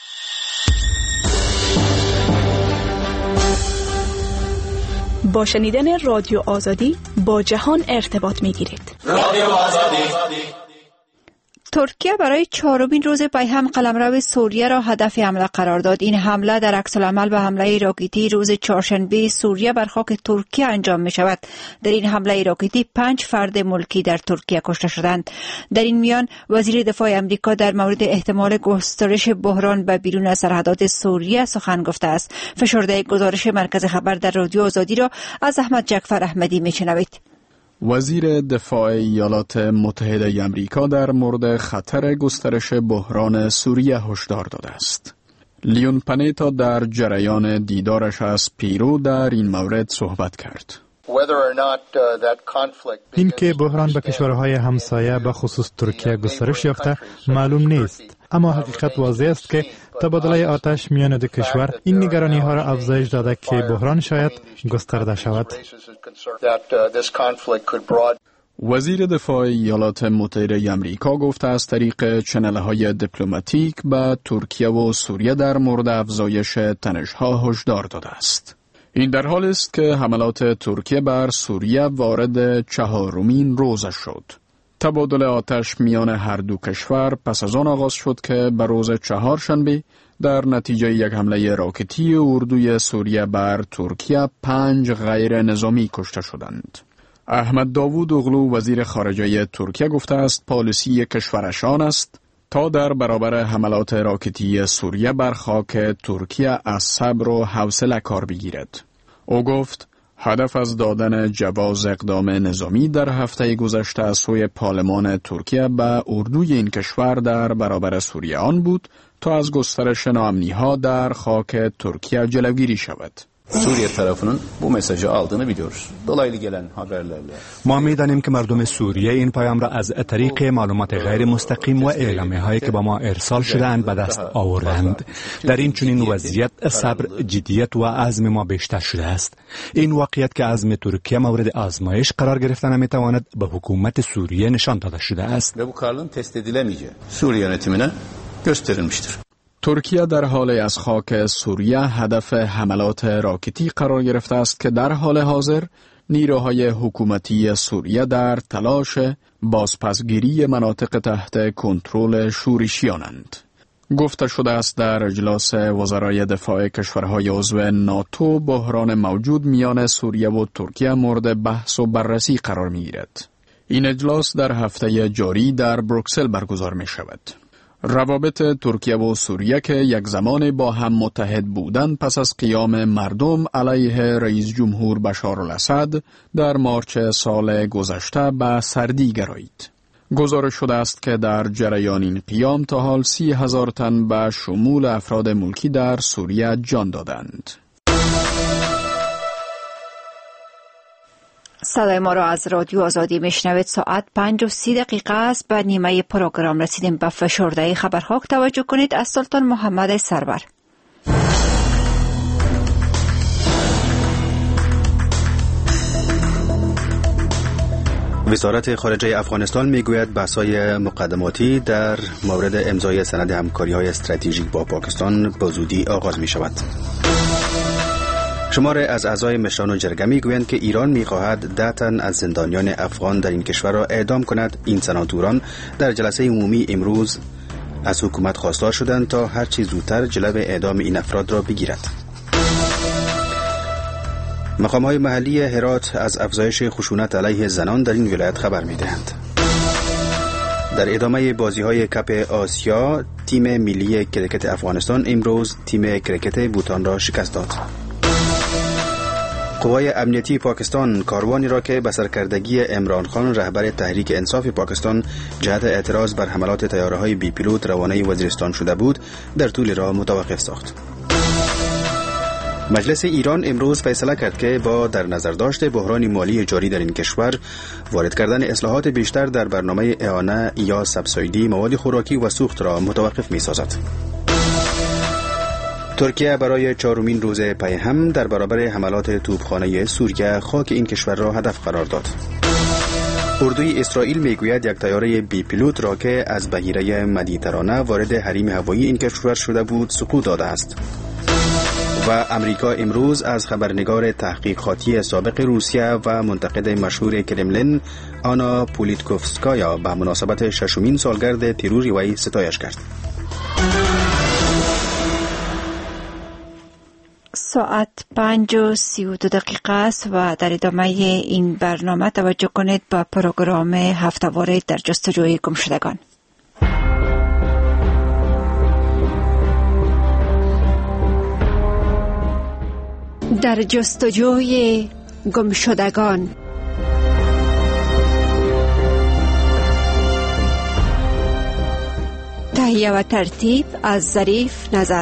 با شنیدن رادیو آزادی با جهان ارتباط می گیرید. رادیو آزادی. ترکیه برای چهارمین روز پی هم قلمرو سوریه را هدف حمله قرار داد. این حمله در عکس العمل به حمله راکتی روز چهارشنبه سوریه بر خاک ترکیه انجام می شود. در این حمله راکتی پنج فرد ملکی در ترکیه کشته شدند. در این میان وزیر دفاع امریکا در مورد احتمال گسترش بحران به بیرون از سرحدات سوریه سخن گفته است. فشرده گزارش مرکز خبر در رادیو آزادی را از احمد جعفر احمدی می شنوید. وزیر دفاع ایالات متحده آمریکا در مورد خطر گسترش بحران سوریه هشدار داده است. لیون پنیتا در جریان دیدارش از پیرو در این مورد صحبت کرد. این که بحران به کشورهای همسایه به خصوص ترکیه گسترش یافته معلوم نیست، اما حقیقت واضح است که تبادله آتش میان دو کشور این نگرانی ها را افزایش داده که بحران شاید گسترده شود. وزیر دفاع ایالات متحده آمریکا گفته از طریق چنل‌های دیپلماتیک به ترکیه و سوریه در مورد افزایش تنش‌ها هشدار داده است. این در حالی است که حملات ترکیه بر سوریه وارد چهارمین روزش شد. تبادل آتش میان هر دو کشور پس از آن آغاز شد که به روز چهارشنبه در نتیجه یک حمله راکتی اردوی سوریه بر ترکیه پنج غیر نظامی کشته شدند. احمد داوود اغلو وزیر خارجه ترکیه گفته است پالیسی کشورش آن است تا در برابر حملات راکتی سوریه بر خاک ترکیه از صبر و حوصله کار بگیرد. او گفت هدف از دادن جواز اقدام نظامی در هفته گذشته از سوی پارلمان ترکیه به اردوی این کشور در برابر سوریه آن بود تا از گسترش ناامنی‌ها در خاک ترکیه جلوگیری شود. Suriye tarafının bu mesajı aldığını biliyoruz. Dolaylı gelen haberlerle. ما می‌دانیم که مردم سوریه این پیام را از طریق معلومات غیر مستقیم و اعلامیه‌هایی که به ما ارسال شده‌اند به دست آوردند. در این چنین وضعیت صبر، جدیت و عزم ما بیشتر شده است. این واقعیت که عزم ترکیه مورد آزمایش قرار گرفته نمی‌تواند به حکومت سوریه نشان داده شده است. Ve bu kararın test edilemeyeceği Suriye yönetimine gösterilmiştir. ترکیه در حال از خاک سوریه هدف حملات راکتی قرار گرفته است که در حال حاضر نیروهای حکومتی سوریه در تلاش بازپسگیری مناطق تحت کنترل شورشیانند. گفته شده است در اجلاس وزرای دفاع کشورهای عضو ناتو بحران موجود میان سوریه و ترکیه مورد بحث و بررسی قرار می گیرد. این اجلاس در هفته جاری در بروکسل برگزار می شود. روابط ترکیه و سوریه که یک زمان با هم متحد بودند پس از قیام مردم علیه رئیس جمهور بشار الاسد در مارچ سال گذشته به سردی گرایید. گزارش شده است که در جریان این قیام تا حال سی هزار تن به شمول افراد ملکی در سوریه جان دادند. صدای ما را از رادیو آزادی میشنوید. ساعت پنج و سی دقیقه است. به نیمه پروگرام رسیدیم. به فشرده خبرها توجه کنید از سلطان محمد سرور. وزارت خارجه افغانستان میگوید بحث‌های مقدماتی در مورد امضای سند همکاری‌های استراتژیک با پاکستان به زودی آغاز می‌شود. شماره از اعضای مشران جرگه میگویند که ایران می‌خواهد ده تن از زندانیان افغان در این کشور را اعدام کند. این سناتوران در جلسه عمومی امروز از حکومت خواستار شدند تا هر چه زودتر جلو اعدام این افراد را بگیرد. مقام‌های محلی هرات از افزایش خشونت علیه زنان در این ولایت خبر می‌دهند. در ادامه بازی‌های کپ آسیا، تیم ملی کرکت افغانستان امروز تیم کرکت بوتان را شکست داد. قوای امنیتی پاکستان کاروانی را که به سرکردگی عمران خان رهبر تحریک انصاف پاکستان جهت اعتراض بر حملات طیاره‌های بی پیلوت روانه وزیرستان شده بود در طول راه متوقف ساخت. مجلس ایران امروز فیصله کرد که با در نظر داشت بحران مالی جاری در این کشور وارد کردن اصلاحات بیشتر در برنامه اعانه یا سبسایدی مواد خوراکی و سوخت را متوقف می‌سازد. ترکیه برای چهارمین روز پی هم در برابر حملات توپخانه سوریه خاک این کشور را هدف قرار داد. اردوی اسرائیل میگوید یک طیاره بی پیلوت را که از بحیره مدیترانه وارد حریم هوایی این کشور شده بود سقوط داده است. و امریکا امروز از خبرنگار تحقیقاتی سابق روسیه و منتقد مشهور کرملین آنا پولیتکوفسکایا به مناسبت ششمین سالگرد ترور وی ستایش کرد. ساعت پنج و سی و دو دقیقه است و در ادامه این برنامه توجه کنید به پروگرام هفته‌واره در جستجوی گمشدگان. در جستجوی گمشدگان. تهیه و ترتیب از ظریف نظر.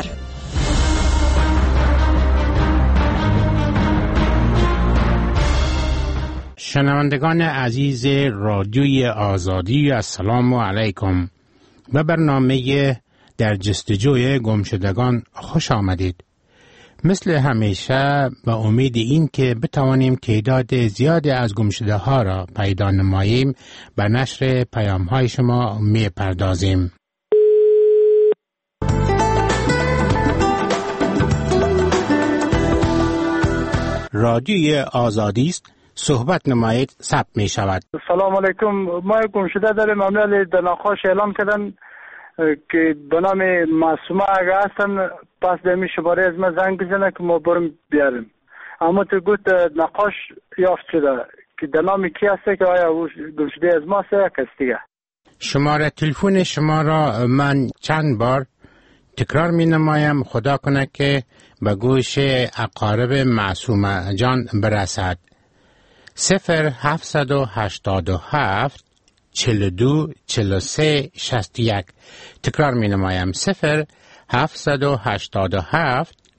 شنوندگان عزیز رادیوی آزادی، السلام علیکم. به برنامه در جستجوی گمشدگان خوش آمدید. مثل همیشه به امید این که بتوانیم تعداد زیادی از گمشده ها را پیدا نماییم به نشر پیام های شما می پردازیم. رادیوی آزادی است، صحبت نمایید ثبت می شود. سلام علیکم. ما گمشده داریم. عمل در نقاش اعلام کردن که به نام معصومه اگه هستن پس به می شماره از ما زنگ بزنه که ما برم بیاریم. اما تو گفت نقاش یافت شده که در نام کی هسته که آیا گمشده از ما هسته یا کس دیگه؟ شماره تلفن شما را من چند بار تکرار می نمایم، خدا کنه که به گوش اقارب معصومه جان برسد. صفر هفتصد و هشتاد و هفت چهل و دو چهل و سه شصت و یک. تکرار می نمایم. صفر هفتصد و هشتاد و هفت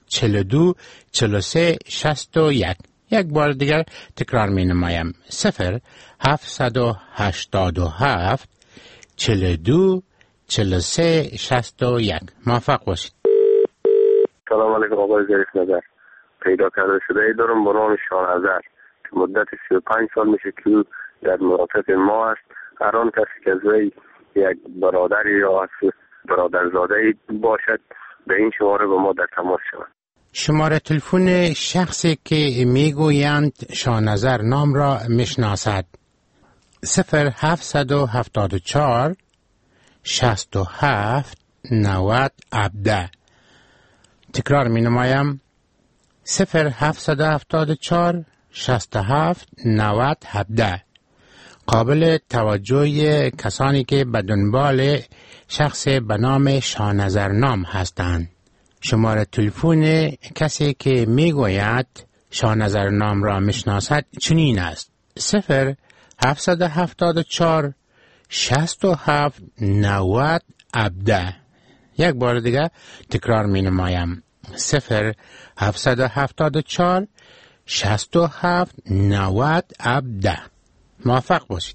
چهل و دو چهل و سه شصت و یک. یک بار دیگر تکرار می نمایم. صفر هفتصد و هشتاد و هفت چهل و دو چهل و سه شصت و یک. موفق باشید. سلام علیکم آقای ظریف نظر. پیدا کرده شده ای دارم با نام شاهنظر که مدت سی و پنج سال میشه که در مرافق ما است. هر آن کسی که از وی یک برادری یا از برادرزاده باشد به این شماره با ما در تماس شود. شماره تلفن شخصی که میگویند شاهنظر نام را میشناسد صفر هفتصد و هفتاد و چهار شصت و هفت نود هفده. تکرار می نمایم. صفر هفتصد و هفتاد و چهار شصت و هفت نود هفده. قابل توجه کسانی که به دنبال شخص به نام شاهنظر نام هستند. شماره تلفن کسی که میگوید شاهنظر نام را میشناسد چنین است: صفر هفتصد و هفتاد و چهار شصت و هفت نود هفده. یک بار دیگه تکرار می نمایم. صفر هفتصد و هفتاد و چهار شصت و هفت نود هفده. موفق باشید.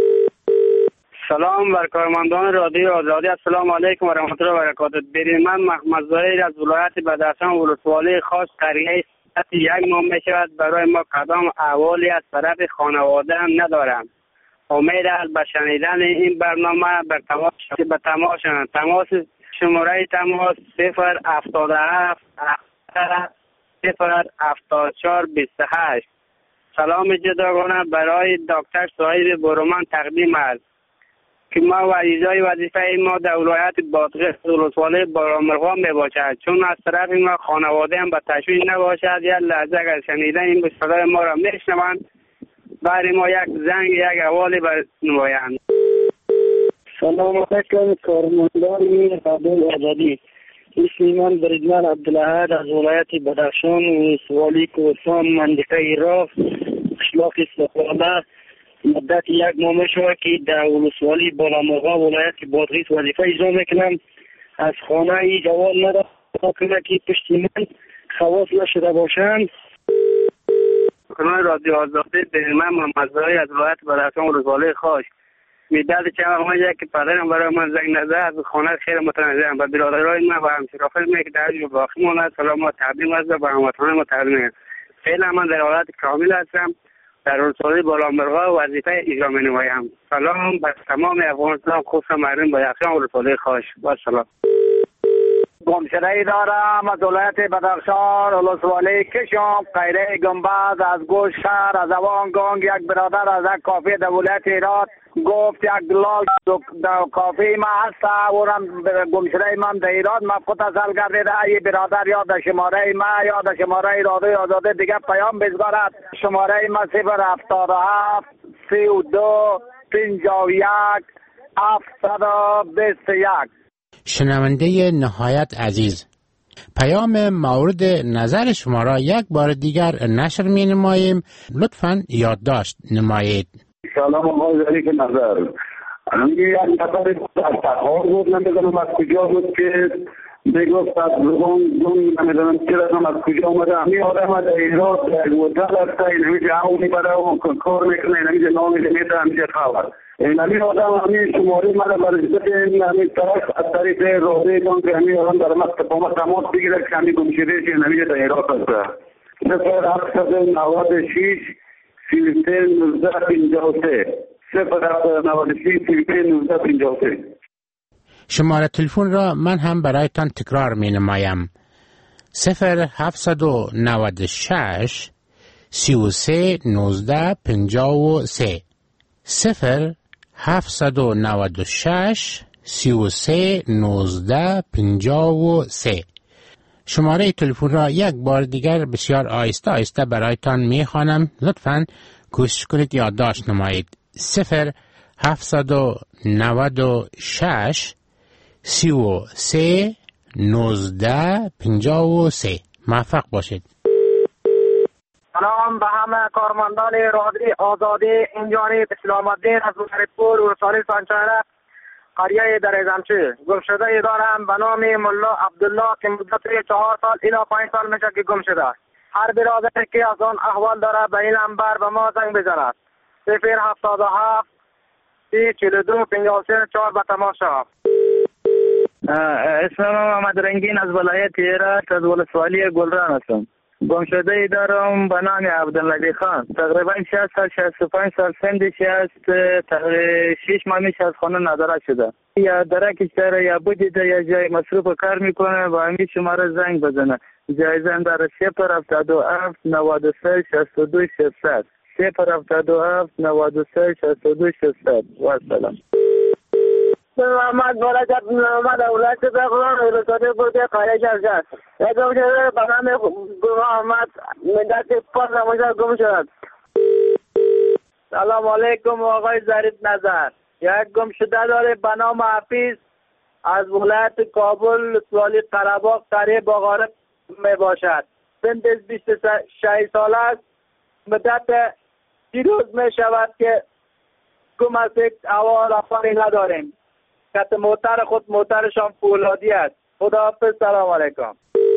سلام بر کارمندان رادیو آزادی. السلام علیکم و رحمت الله و برکاته. برای من محمد ظاهر از ولایت بدخشان ولسوالی خاص قریه یک ماه می شود. برای ما کدام احوالی از طرف خانواده هم ندارم. امید است به شنیدن این برنامه بر تماس به تماس تماس شماره تماس صفر هفتاد و هفت صفر هفتاد و چهار بیست و هشت. سلام جداگانه برای دکتر صاحب برومن تقدیم است که ما و اجرای وظیفه ما در ولایت بادغیس ولسوالی بارامرغا می باشد، چون از طرف ما خانواده هم به تشویش نباشد. یک لحظه اگر شنیدن این صدای ما را میشنوند برای ما یک زنگ یک حوالی بنمایند. سلام علیکم کارمندان رادیو آزادی. اسم من بریدمن عبدالاحد از ولایت بدخشان ولسوالی کوهستان منطقه راف قشلاق استقلاله مدت یک ماه شد که در ولسوالی بالامرغا ولایت بادغیس وظیفه اجرا میکنم. از خانه ای جواب ندارم که پشت من خواص نشده باشند. کانال رادیو آزادی به من محمد ظاهر از ولایت بدخشان ولسوالی خاص میداد چه ما یک که پدرم برای من زنگ نزد از خانه خیر متنازعم و برادرای من و همشیرافل می که در باقی ماند سلام و تقدیم است و هموطنان ما تقدیم. فعلا من در حالت کامل هستم. در ولسوالی بالامرغا وظیفه اجرا می نمایم. سلام بر تمام افغانستان خصوصا مردم بدخشان ولسوالی خاص. با سلام. گمشده ای دارم از ولایت بدخشان ولسوالی کشم قیره گنبد از گوش شهر از اوان گنگ. یک برادر از یک کافی در ولایت ایراد گفت یک دلال در کافی ما هست اونم گمشده من در ایراد مفقود اصل گردیده. ای برادر یا در شماره ما یا در شماره رادیو آزادی دیگه پیام بزگارد. شماره ما صفر هفتاد و هفت سی و دو پنجاه و یک هفتصد و بیست و یک. شنونده نهایت عزیز، پیام مورد نظر شما را یک بار دیگر نشر می نماییم. لطفاً یادداشت نمایید. سلام آقای ظریف نظر. الان یک نفر در تخار بود، نمیدونم از کجا بود که میگفت از لغان دون نمیدونم چه رقم از کجا آمده. همین آدم از ایراد در هتل هسته، اینمیشه همونی برای کار میکنه، اینمیشه نامی دمیده، همیشه خبر. همین آدم همین شماری من برزده این همین طرف از طریق راضی کن که همین آدم در مست پاما تماس بگیره که همین گمشده که همین در ایراد هسته. صفر هفتصد و نود و شش سی و سه نوزده پنجاه و سه صفر هفتصد و نود و شش سی و سه نوزده پنجاه و سه. شماره تلفن را من هم برایتان تکرار می نمایم. صفر هفتصد و نود و شش سی و سه نوزده پنجاه و سه صفر هفتصد و نود و شش سی و سه نوزده پنجاه و سه. شماره تلفن را یک بار دیگر بسیار آهسته آهسته برایتان می خوانم. لطفاً کوشش کنید یادداشت نمایید. صفر هفتصد و نود و شش سی و سه نوزده پنجاه و سه. موفق باشید. سلام به همه کارمندان رادیو آزادی. این جانب اسلام الدین از وزارتپور ولسوالی سانچهره. قریه در ازمچه. گم شده ای دارم به نام ملا عبدالله که مدت چهار سال الی پنج سال میشه که گم شده. هر برادری که از آن احوال داره به این نمبر به ما زنگ بزند. صفر هفتاد و هفت سی چهل و دو پنجاه و سه چهار به تماس شود. اسمم محمد رنگین از ولایت هرات از ولسوالی گلران هستم. گم شده ای دارم به نام عبدالله خان. تقریبا شصت سال شصت و پنج سال سنش است. تقریبا شش ماه میشه از خانه نداره شده. یا درکش داره یا بودیده یا جای مصروف کار میکنه با همین شماره زنگ بزنه. جایزه داره صفر هفتاد و هفت نود و سه شصت و دو ششصد. صفر هفتاد و هفت نود و سه شصت و دو ششصد. و سلام. محمد برکت محمد اولاد بخوران ولسوالی بوده قریه جرجت. یک گم شده به نام محمد مدت پاس نموشه گم شد. سلام علیکم آقای ظریف نظر. یک گم شده داره به نام حفیظ از ولایت کابل ولسوالی قره‌باغ قریه باغارق می باشد. سنش بیست و شش سال است. مدت سی روز می شود که گم است. یک احوال افغانی نداریم. کت موتر خود موترشان فولادی است. خداحافظ. سلام علیکم.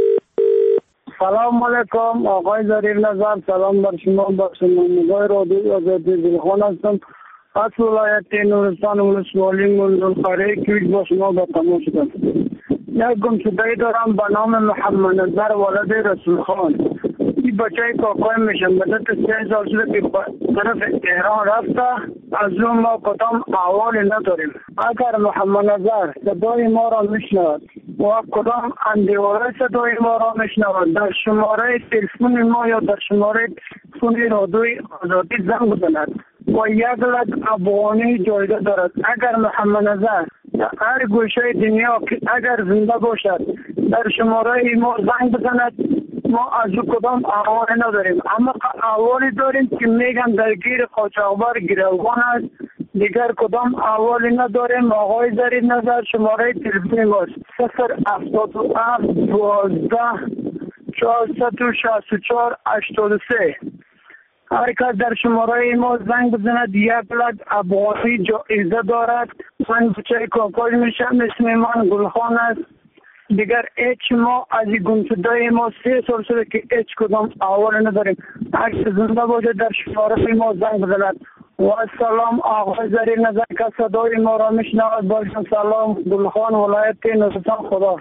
سلام علیکم آقای ظریف نظر. سلام بر شما. بر شنوندگان رادیو آزادی دلخوان هستم از ولایت نورستان ولسوالی منظورخانه کویت با شما به تماس شدم. یک گمشده‌ای دارم به نام محمد نظر ولد رسول خان. این بچه کاکای میشه. مدت سه سال شده که طرف تهران رفته. از اون ما کدام احوالی نداریم. اگر محمد نظر صدای ما را میشنود و کدام اندیواره صدای ما را میشنود در شماره تلفن ما یا در شماره تلفن رادیوی آزادی زنگ بزند و یک لک افغانی جایزه دارد. اگر محمد نظر در هر گوشه دنیا اگر زنده باشد در شماره ما زنگ بزند ما از کدام احوالی نداریم. اما احوالی داریم که میگن درگیر قاچاقبر گروگان است. دیگر کدام احوالی نداریم. آقای ظریف نظر شماره تلفن ماست صفر هفتاد و هفت دوازده چهارصد و شصت و چهار هشتاد و سه. هر کس در شماره ما زنگ بزند یک لک افغانی جایزه دارد. من بچه کاکای میشم. اسم من گلخان است. دیگر هیچ ما از گمشده ما سه سال شده که هیچ کدام احوال نداریم. اگه زنده باشه در شماره ما زنگ بزند. و سلام آقای ظریف نظر که صدای ما را میشنود. باشم سلام گلخان ولایت نورستان. خدا.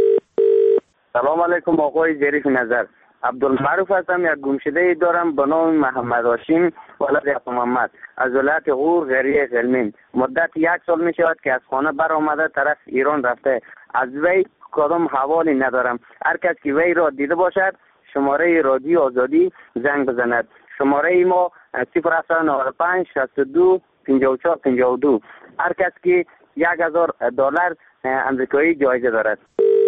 سلام علیکم آقای ظریف نظر. عبدالمعروف هستم. یک گمشده دارم به نام محمد هاشم ولد عبد محمد از ولایت غور قریه غلمین. مدت یک سال می شود که از خانه برآمده طرف ایران رفته. از وی کدام حوالی ندارم. هر کس که وی را دیده باشد شماره رادیو آزادی زنگ بزند. شماره ما صفر هفت نه پنج شصت و دو پنجاه و چهار پنجاه و دو. هر کس که یک هزار دلار امریکایی جایزه دارد.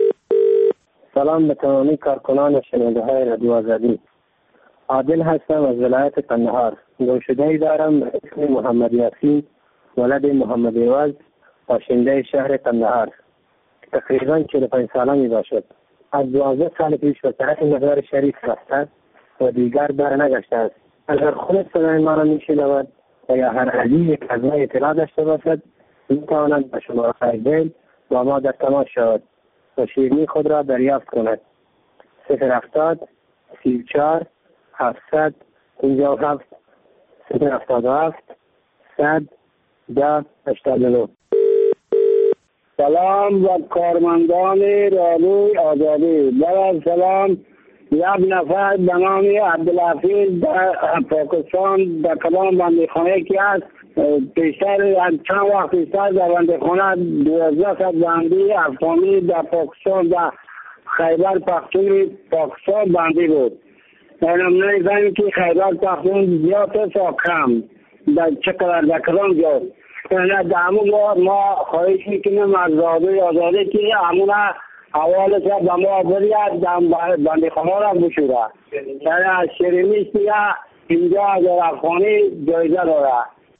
سلام به تمامی کارکنان و شنونده های رادیو آزادی. عادل هستم از ولایت قندهار. گمشده‌ای دارم به اسم محمد یاسین ولد محمد ایواز باشنده شهر قندهار. تقریبا چهل و پنج ساله می باشد. از دوازده سال پیش به طرف مزار شریف رفته و دیگر بر نگشته است. اگر خود صدای ما را می شنود و یا هر عزیزی که از ما اطلاع داشته باشد می تواند به شماره ایمیل با ما در تماس شود و شیرینی خود را دریافت کند. صفر هفتاد سی و چهار هفتصد پنجاه و هفت صفر هفتاد و هفت صد ده هشتاد و نه. سلام و کارمندان رادیوی آزادی. برای سلام یک نفر به نام عبدالحفیظ در پاکستان در کدام بندیخانه که است. پیشتر چند وقت پیشتر در بندیخانه دوازده صد بندی افغانی در پاکستان در خیبر پختون پاکستان بندی بود. در نمونه زنی که خیبر پختون زیاد است و کم در چقدر در کدام جا نه در همون ما خواهش میکنیم از رادیوی آزادی که همون حوالش را به ما برید در بندیخانه را بشوره. یعنی از شیرینیش دیگه اینجا در افغانی جایزه داره.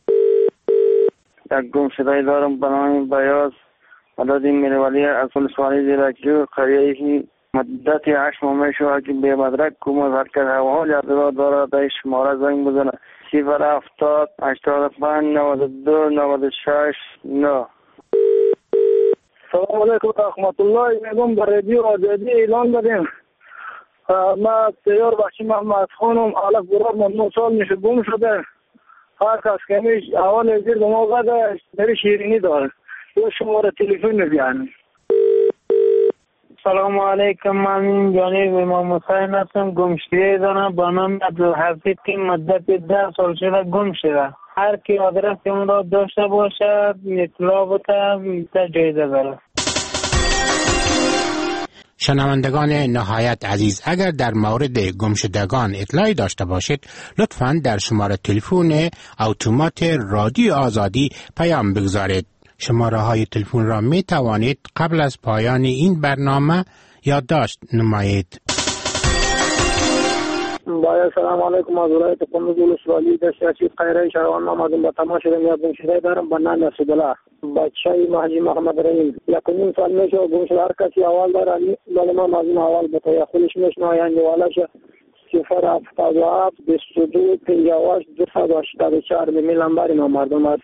یک گمشده‌ای دارم به نام بیاض ولد میرولی از ولسوالی زیرکجو قریه مدت هشت ماه می شود که به مدرک کوم از حرکت حوال اطلاع دارد. در شماره زنگ بزنه صفر هفتاد هشتاد و پنج نود و دو نود و شش نه. سلام علیکم و رحمت الله. میگم در رادیو آزادی اعلان دادیم ما سیار بخشی محمد خانم علف براد من سال میشه گم شده. هر کس که میش اول زیر به ما بده در شیرینی داره یا شماره تلفن بیان. سلام علیکم. من جانب امام حسین هستم. گمشده دارم با نام عبدالحفیظ که مدت ده سال شده گم شده. هر کی آدرس اون را داشته باشه اطلاع بده تا جایزه داره. شنوندگان نهایت عزیز، اگر در مورد گمشدگان اطلاعی داشته باشید لطفاً در شماره تلفن اتومات رادیو آزادی پیام بگذارید. شماره های تلفن را می توانید قبل از پایان این برنامه یادداشت نمایید. با سلام علیکم. از ولایت قندوز ولی دشتی قیره شهروان آمدیم با تماش دنیا گمشده دارم با نام رسول الله بچه مهدی محمد رحیم. یک نیم سال میشه گمشده. هر کسی اول داره ولی ما از این اول بتایا خودش میشنه یعنی والاش صفر هفتاد و هفت بیست و دو پنجاه و هشت دویست و هشتاد و چهار به لنبر ما مردم است.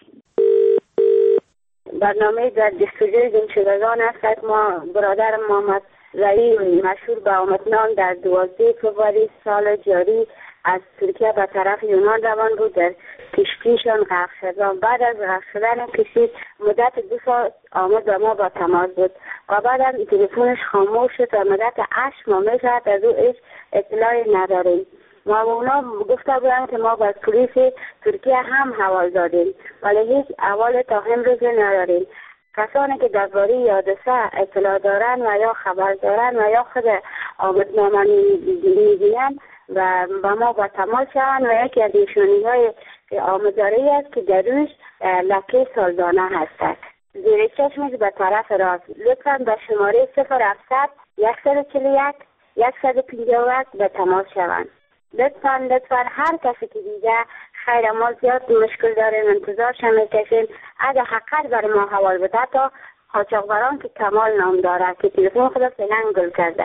برنامه در جستجوی گمشدگان است. ما برادر محمد رحیم مشهور به آمدنام در دوازده فوریه سال جاری از ترکیه به طرف یونان روان بود. در کشتیشان غرق شد. بعد از غرق شدن کشتی مدت دو سال آمد به ما با تماس بود و بعد از تلفنش خاموش شد و مدت هشت ماه میشد از او هیچ اطلاعی نداریم. ما به اونا گفته بودن که ما با پلیس ترکیه هم حوال دادیم ولی هیچ احوال تا امروز نداریم. کسانی که درباره حادثه اطلاع دارن و یا خبر دارن و یا خود آمدنامه می‌بینن و با ما با تماس شوند و یکی از نشانی‌های آمداری است که در روش لکه سالدانه هستند. زیر چشمش به طرف راست. لطفاً به شماره صفر هفتصد صد و چهل و یک صد و پنجاه و یک به تماس شوند. لطفاً لطفاً هر کسی که دیگه خیر ما زیاد مشکل داریم انتظارش میکشیم اگه حقیقت بر ما حوال بده تا قاچاقبران که کمال نام داره که تلفن خدا فعلا گل کرده.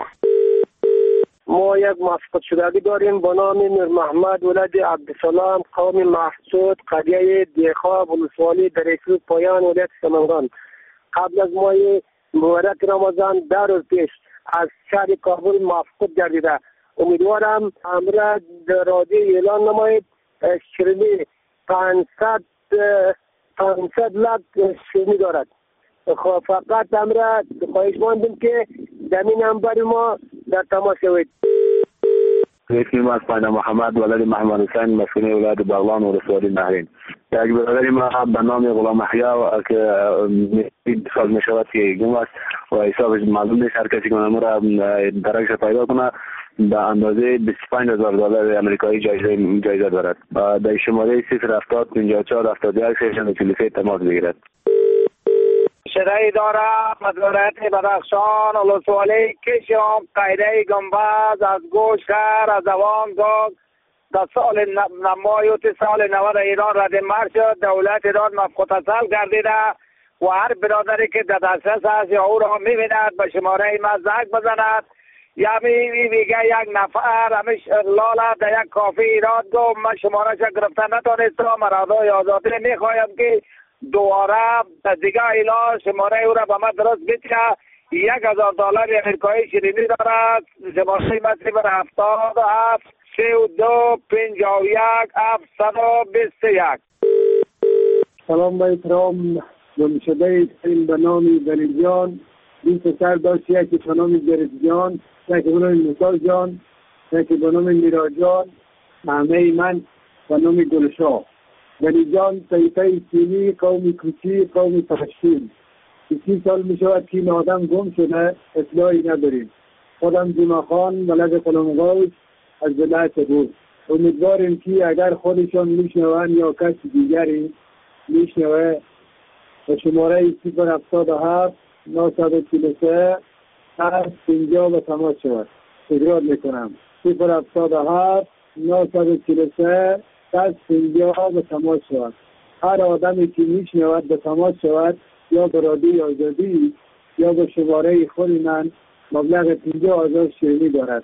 ما یک مفقود شدگی داریم با نام میر محمد ولد عبدالسلام قوم محسود قریه دیخا ولسوالی در اکلو پایان ولایت سمنگان. قبل از ماه مبارک رمضان در روز پیش از شهر کابل مفقود گردیده. امیدوارم امر در رادیو اعلان نمایید. شیرینی پانصد پانصد لک شیرینی دارد. خب فقط امر خواهش ماندیم که در این نمبر ما در تماس شوید. اسمی ما اسماعیل محمد ولد محمد حسین مسئول ولایت بغلان و ولسوالی نهرین. یک برادری ما به نام غلام احیا که سال می شود که گم است و حسابش معلوم نیست. هر کسی که ما را درکش پیدا کنه به اندازه بیست و پنج هزار دلار آمریکایی جایزه جایزه دارد. در شماره صفر هفتاد پنجاه و چهار هفتاد و یک ششصد و چهل و سه تماس بگیرد. شدهی دارم از ولایت بدخشان ولسوالی کشم قیره گنبز از گوشخر از اوان گاگ در سال مایوت سال نود ایران رد مرد شد. دولت ایران مفقودسل گردیده و هر برادری که در دسترس است یا او را می‌بیند به شماره ما زنگ بزند. یا می میگه یک نفر همیش لالا در یک کافی ایران گفت من شماره‌اش گرفته نتونستم. مرادای آزادی میخوایم که دوباره دیگه اینا شماره او را به من درست بده. یک هزار دلار امریکایی شیرینی دارد. شماره من صفر هفتاد و هفت سی و دو پنجاه و یک هفتصد و بیست و یک. سلام با احترام. گمشده این به نام دلیجان این پسر داشت یکی به نام جرزجان یکی به نام موسی جان یکی به نام میرا جان همه من به نام گلشاه. دلیجان طایفه چینی قوم کوچی قوم پشتین. سی سال می شود که این آدم گم شده اطلاعی نداریم. خودم جمعه خان ولد قلمقوش از ولایت بود. امیدواریم که اگر خودشان میشنوند یا کسی دیگری میشنوه به شماره صفر هفتاد و هفت نهصد و چهل و سه هشت پنجاه به تماس شود. تکرار میکنم صفر هفتاد و هفت نهصد و چهل و سه هشت پنجاه به تماس شود. هر آدمی که میشنود به تماس شود یا به رادیو آزادی یا به شماره خود من مبلغ پنجاه هزار شیرینی دارد.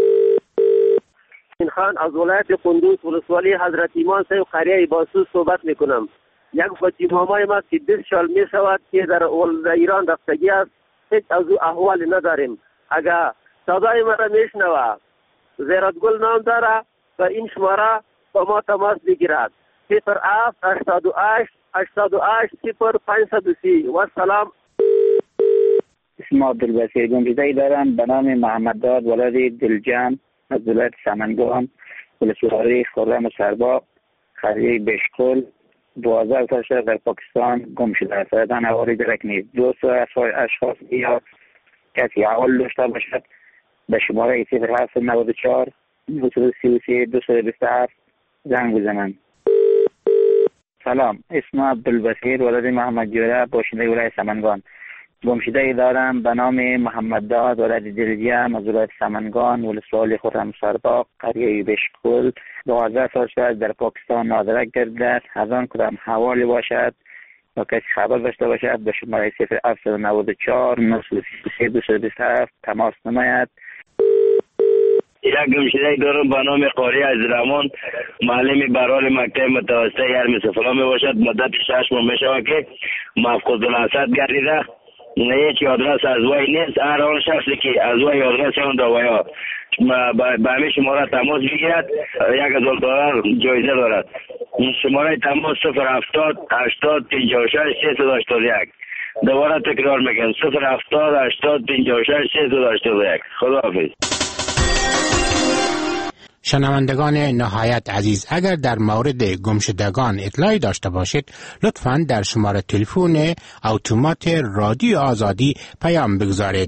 این خان از ولایت قندوز ولسوالی حضرت ایمان سه و قریه باسوس صحبت میکنم. یک بچی مامای ما که بیست سال می شود که در ایران رفتگی است هیچ از او احوالی نداریم. اگر صدای مرا میشنوه زیرتگل نام داره و این شماره با ما تماس بگیرد. صفر هفت هشتاد و هشت هشتاد و هشت صفر پانصد و سی. و سلام. اسم عبدالبصیر گمشده دارم به نام محمد داد ولد دلجم از ولایت سمنگان ولسوالی خرم سرباق قریه بشکل دوازده سال شده در پاکستان گم شده است. فرزن حوالی درک نیست. دو سه اشخاص یا کسی احوال داشته باشد به شماره صفر هفت نود و چهار نود سی و سه دو سه بیست و هفت زنگ بزنند. سلام، اسم عبدالبصیر ولد محمد جوره باشنده ولایت سمنگان. گمشده دارم به نام محمد داد ولد دلجم از ولایت سمنگان ولسوالی خرم سرباق قریه بشکل دوازده سال شده در پاکستان نادرک گردد. از آن کدام حوالی باشد و کسی خبر داشته باشد به شماره صفر هفت نود و چهار نود و سه دو سه بیست و هفت تماس نماید. یک گمشده دارم به نام قاری عزیزرحمان معلم برای مکتب متوسط یرمی سفلا می باشد. مدت شش ماه می شود که مفقود الاسد گردیده. هیچ آدرس از وی نیست. هر آن شخصی که از وی آدرس اون دوایا به همین شماره تماس بگیرد یک هزار دلار جایزه دارد. این شماره تماس صفر هفتاد هشتاد پنجاه و شش سیصد و هشتاد و یک. دوباره تکرار میکنم صفر هفتاد هشتاد پنجاه و شش سیصد و هشتاد و یک. خداحافظ. شنوندگان نهایت عزیز، اگر در مورد گمشدگان اطلاعی داشته باشید لطفاً در شماره تلفن اتومات رادیو آزادی پیام بگذارید.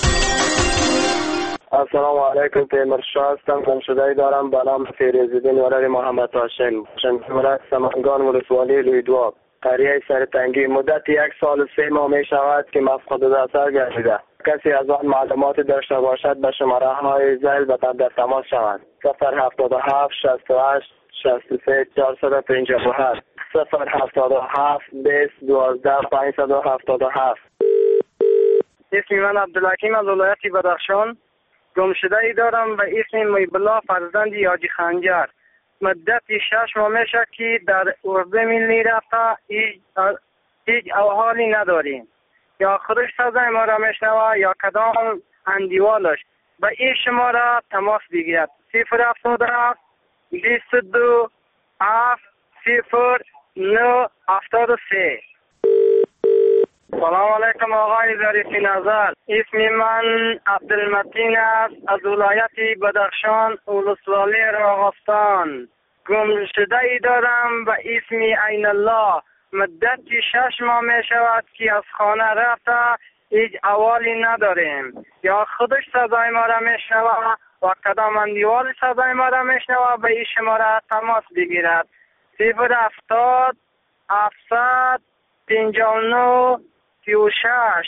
السلام علیکم، پیمرشاه هستم. گمشده دارم به نام فیروزالدین ولد محمد هاشم شنبه ولایت سمنگان ولسوالی لویدواب قریه سرتنگی. مدت یک سال و سه ماه می شود که مفقود الاسد گردیده. کسی از آن معلومات داشته باشد به شماره های ذیل به در تماس شود. صفر هفتاد و هفت شصت و هشت شصت و سه چهارصد و پنجاه و هشت صفر هفتاد و هفت بیست دوازده پانصد و هفتاد و هفت. اسم من عبدالحکیم از ولایت بدخشان. گمشده ای دارم و اسم میبلا فرزند حاجی خنجر. مدت شش ماه میشه که در ارده ملی رفته هیچ احوالی نداریم. یا خودش صدای ما را میشنوه یا کدام اندیوالش به این شماره تماس بگیرد. صفر هفتاد و هفت بیست و دو هفت صفر نه هفتاد و سه. سلام علیکم آقای ظریفی نظر. اسم من عبدالمتین است از ولایت بدخشان ولسوالی راغستان. گمشده ای دارم به اسم عین الله. مدت شش ماه می شود که از خانه رفته هیچ احوالی نداریم. یا خودش صدای ما را می شنوه و کدام اندیوال صدای ما را می شنوه به این شماره تماس بگیرد. صفر هفتاد هفتصد پنجاه و نه سی و شش.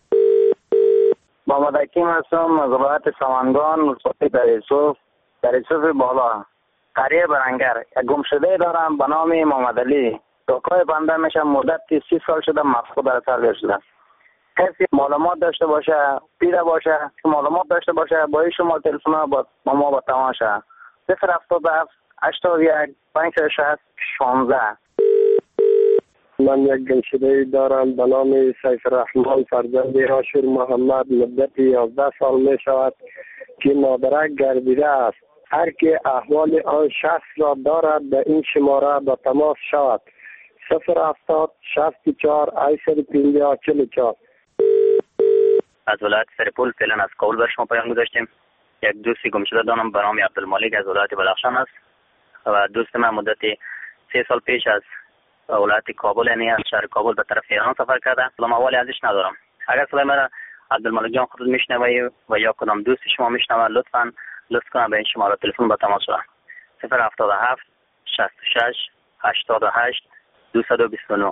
محمد حکیم هستم از ولایت سمنگان ولسوالی در یوسف در یوسف بالا قریه برنگر. یک گمشده دارم به نام محمد علی. دوکای بنده میشم. مدت سی سال شده مفقود الاسد شده. کسی معلومات داشته باشه پیدا باشه معلومات داشته باشه با این شما تلفن با ما با تماشا صفر هفتاد و هفت هشتاد و یک پانصد و شصت شانزده. من یک گمشده دارم به نام سیف الرحمن فرزند عاشور محمد. مدت یازده سال می شود که نادرک گردیده است. هر که احوال آن شخص را دارد به این شماره با تماس شود. صفر هفتاد شصت و چهار هشتصد و پنجاه چهل و چهار. از ولایت سرپول فعلا از کابل بر شما پیام گذاشتیم. یک دوستی گمشده دارم به نام عبدالمالک از ولایت بدخشان است و دوست من مدت سه سال پیش از ولایت کابل یعنی از شهر کابل به طرف ایران سفر کرده. اما احوالی ازش ندارم. اگر صدای مرا عبدالمالک جان خودت میشنوی و یا کدام دوست شما میشنوه لطفاً لطف کنم به این شماره تلفن با تماس شوم. صفر هفتاد و هفت شصت و شش هشتاد و هشت دویست و بیست و نه.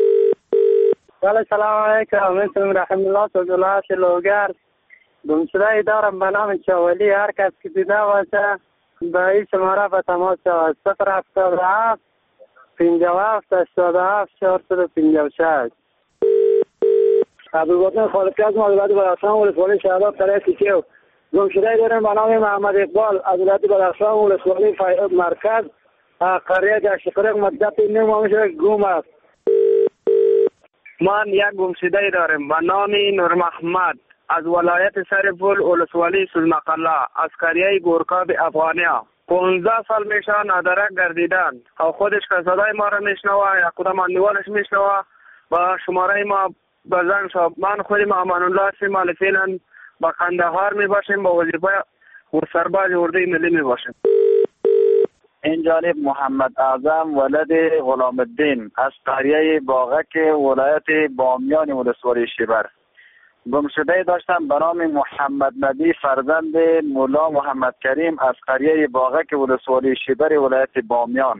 سلام علیکم. من رحم الله از ولایت لوگر. گمشده دارم به نام چوالی. هر کس که دیده باشه به این شماره به تماس شود. صفر هفتاد و هفت پنجاه و هفت هشتاد و هفت چهارصد و پنجاه و شش. عبدالباطن خالقی از ولایت بدخشان ولسوالی شهادت قریه سیکیو. گمشده دارم به نام محمد اقبال از ولایت بدخشان ولسوالی مرکز قریه گشتقرق. مدت نیم ماه میشه گم است. من یک گمشده دارم به نام نور محمد از ولایت سرپل ولسوالی سلمقله از قریه گورکاب افغانیا. پانزده سال میشه نادرک گردیدن و خودش که صدای ما را میشنوه یا کدام اندوالش میشنوه با شماره ما بزن شد. من خودم امان الله هستیم، حال فعلا با قندهار میباشیم، با وظیفه و سرباز اردوی ملی میباشیم. این جانب محمد اعظم ولد غلام الدین از قریه باغک ولایت بامیان ولسوالی شیبر. گمشده داشتم به نام محمد نبی فرزند مولا محمد کریم از قریه باغک ولسوالی شیبر ولایت بامیان.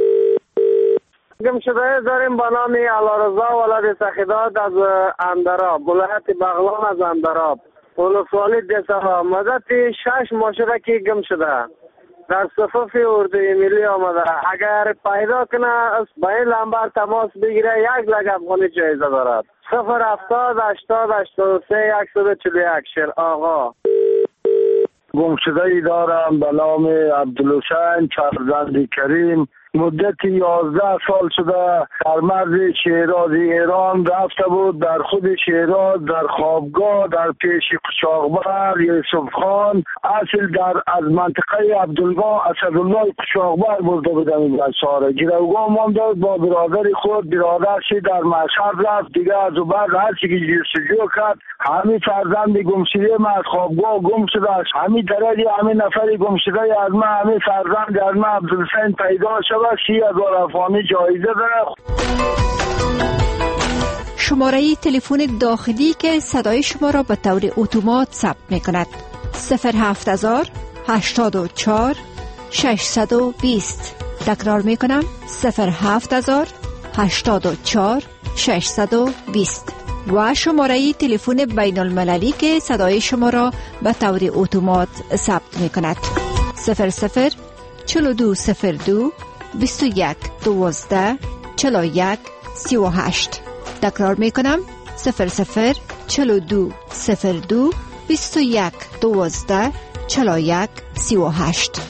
گمشده داریم به نام علارضا ولد سخیداد از اندراب ولایت بغلان از اندراب ولسوالی دسها. مدت شش ماه شده که گم شده در صفوف اردوی ملی آمده. اگر پیدا کنه با این لمبر تماس بگیره یک لگ افغانی جایزه دارد. صفر هفتاد هشتاد هشتاد و سه یکصد و چهل و یک. شیر آقا. گمشده ای دارم به نام عبدالحسین فرزند کریم. مدت یازده سال شده در مرز شیراز ایران رفته بود. در خود شیراز در خوابگاه در پیش قشاقبر یوسف خان اصل در از منطقه عبدالله اسدالله قشاقبر برده بودم. این بچه‌ها گیروگاه مانده با برادر خود. برادرش در مشهد رفت دیگه. از او بعد هر چی که جستجو کرد همین فرزند گمشده من از خوابگاه گم شده است. همین درجه همین نفری گمشده از من همین فرزند از من عبدالحسین پیدا شد. سی هزار افغانی جایزه داره. شماره تلفن داخلی که صدای شما را به طور اتومات ثبت می کند صفر هفت هزار هشتاد و چهار ششصد و بیست. تکرار می کنم صفر هفت هزار هشتاد و چهار ششصد و بیست. و شماره تلفن بین المللی که صدای شما را به طور اتومات ثبت می کند صفر صفر چهل و دو صفر دو بیست و یک دوازده چهل و یک سی و هشت. تکرار می کنم صفر صفر چهل و دو صفر دو بیست و یک دوازده چهل و یک سی و هشت.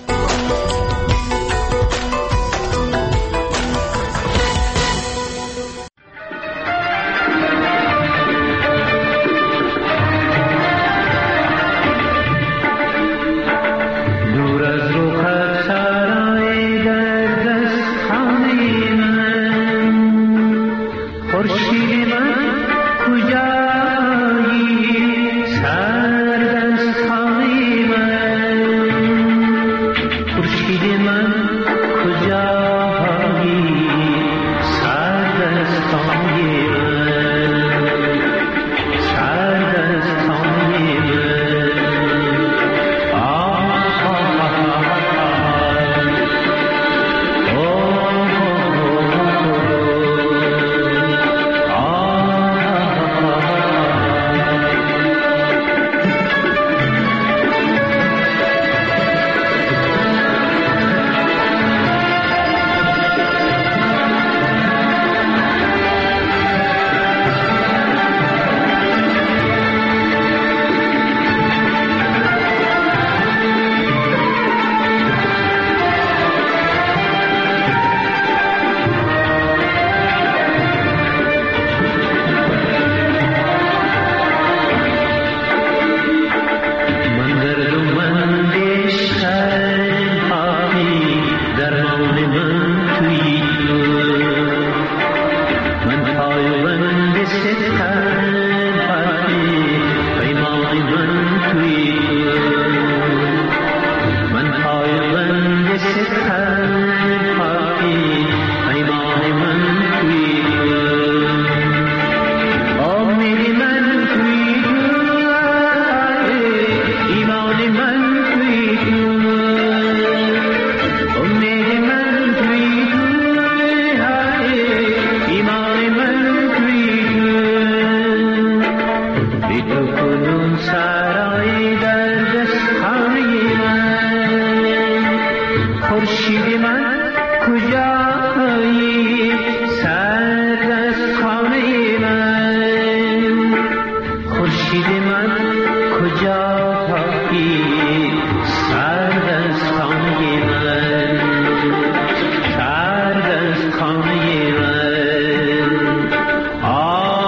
Ah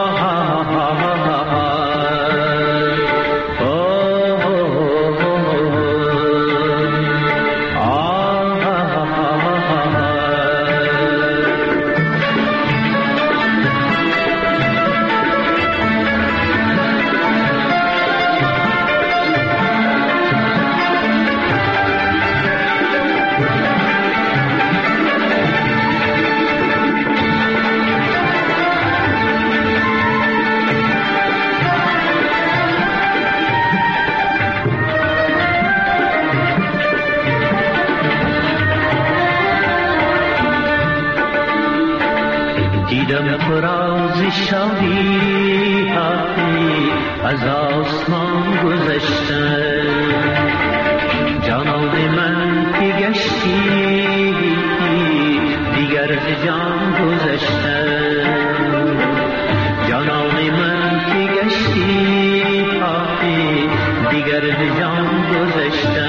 از آسمان گذشته، جانان من که گشتی دیگر ز جان گذشته، جانان من که گشتی دیگر ز جان گذشته.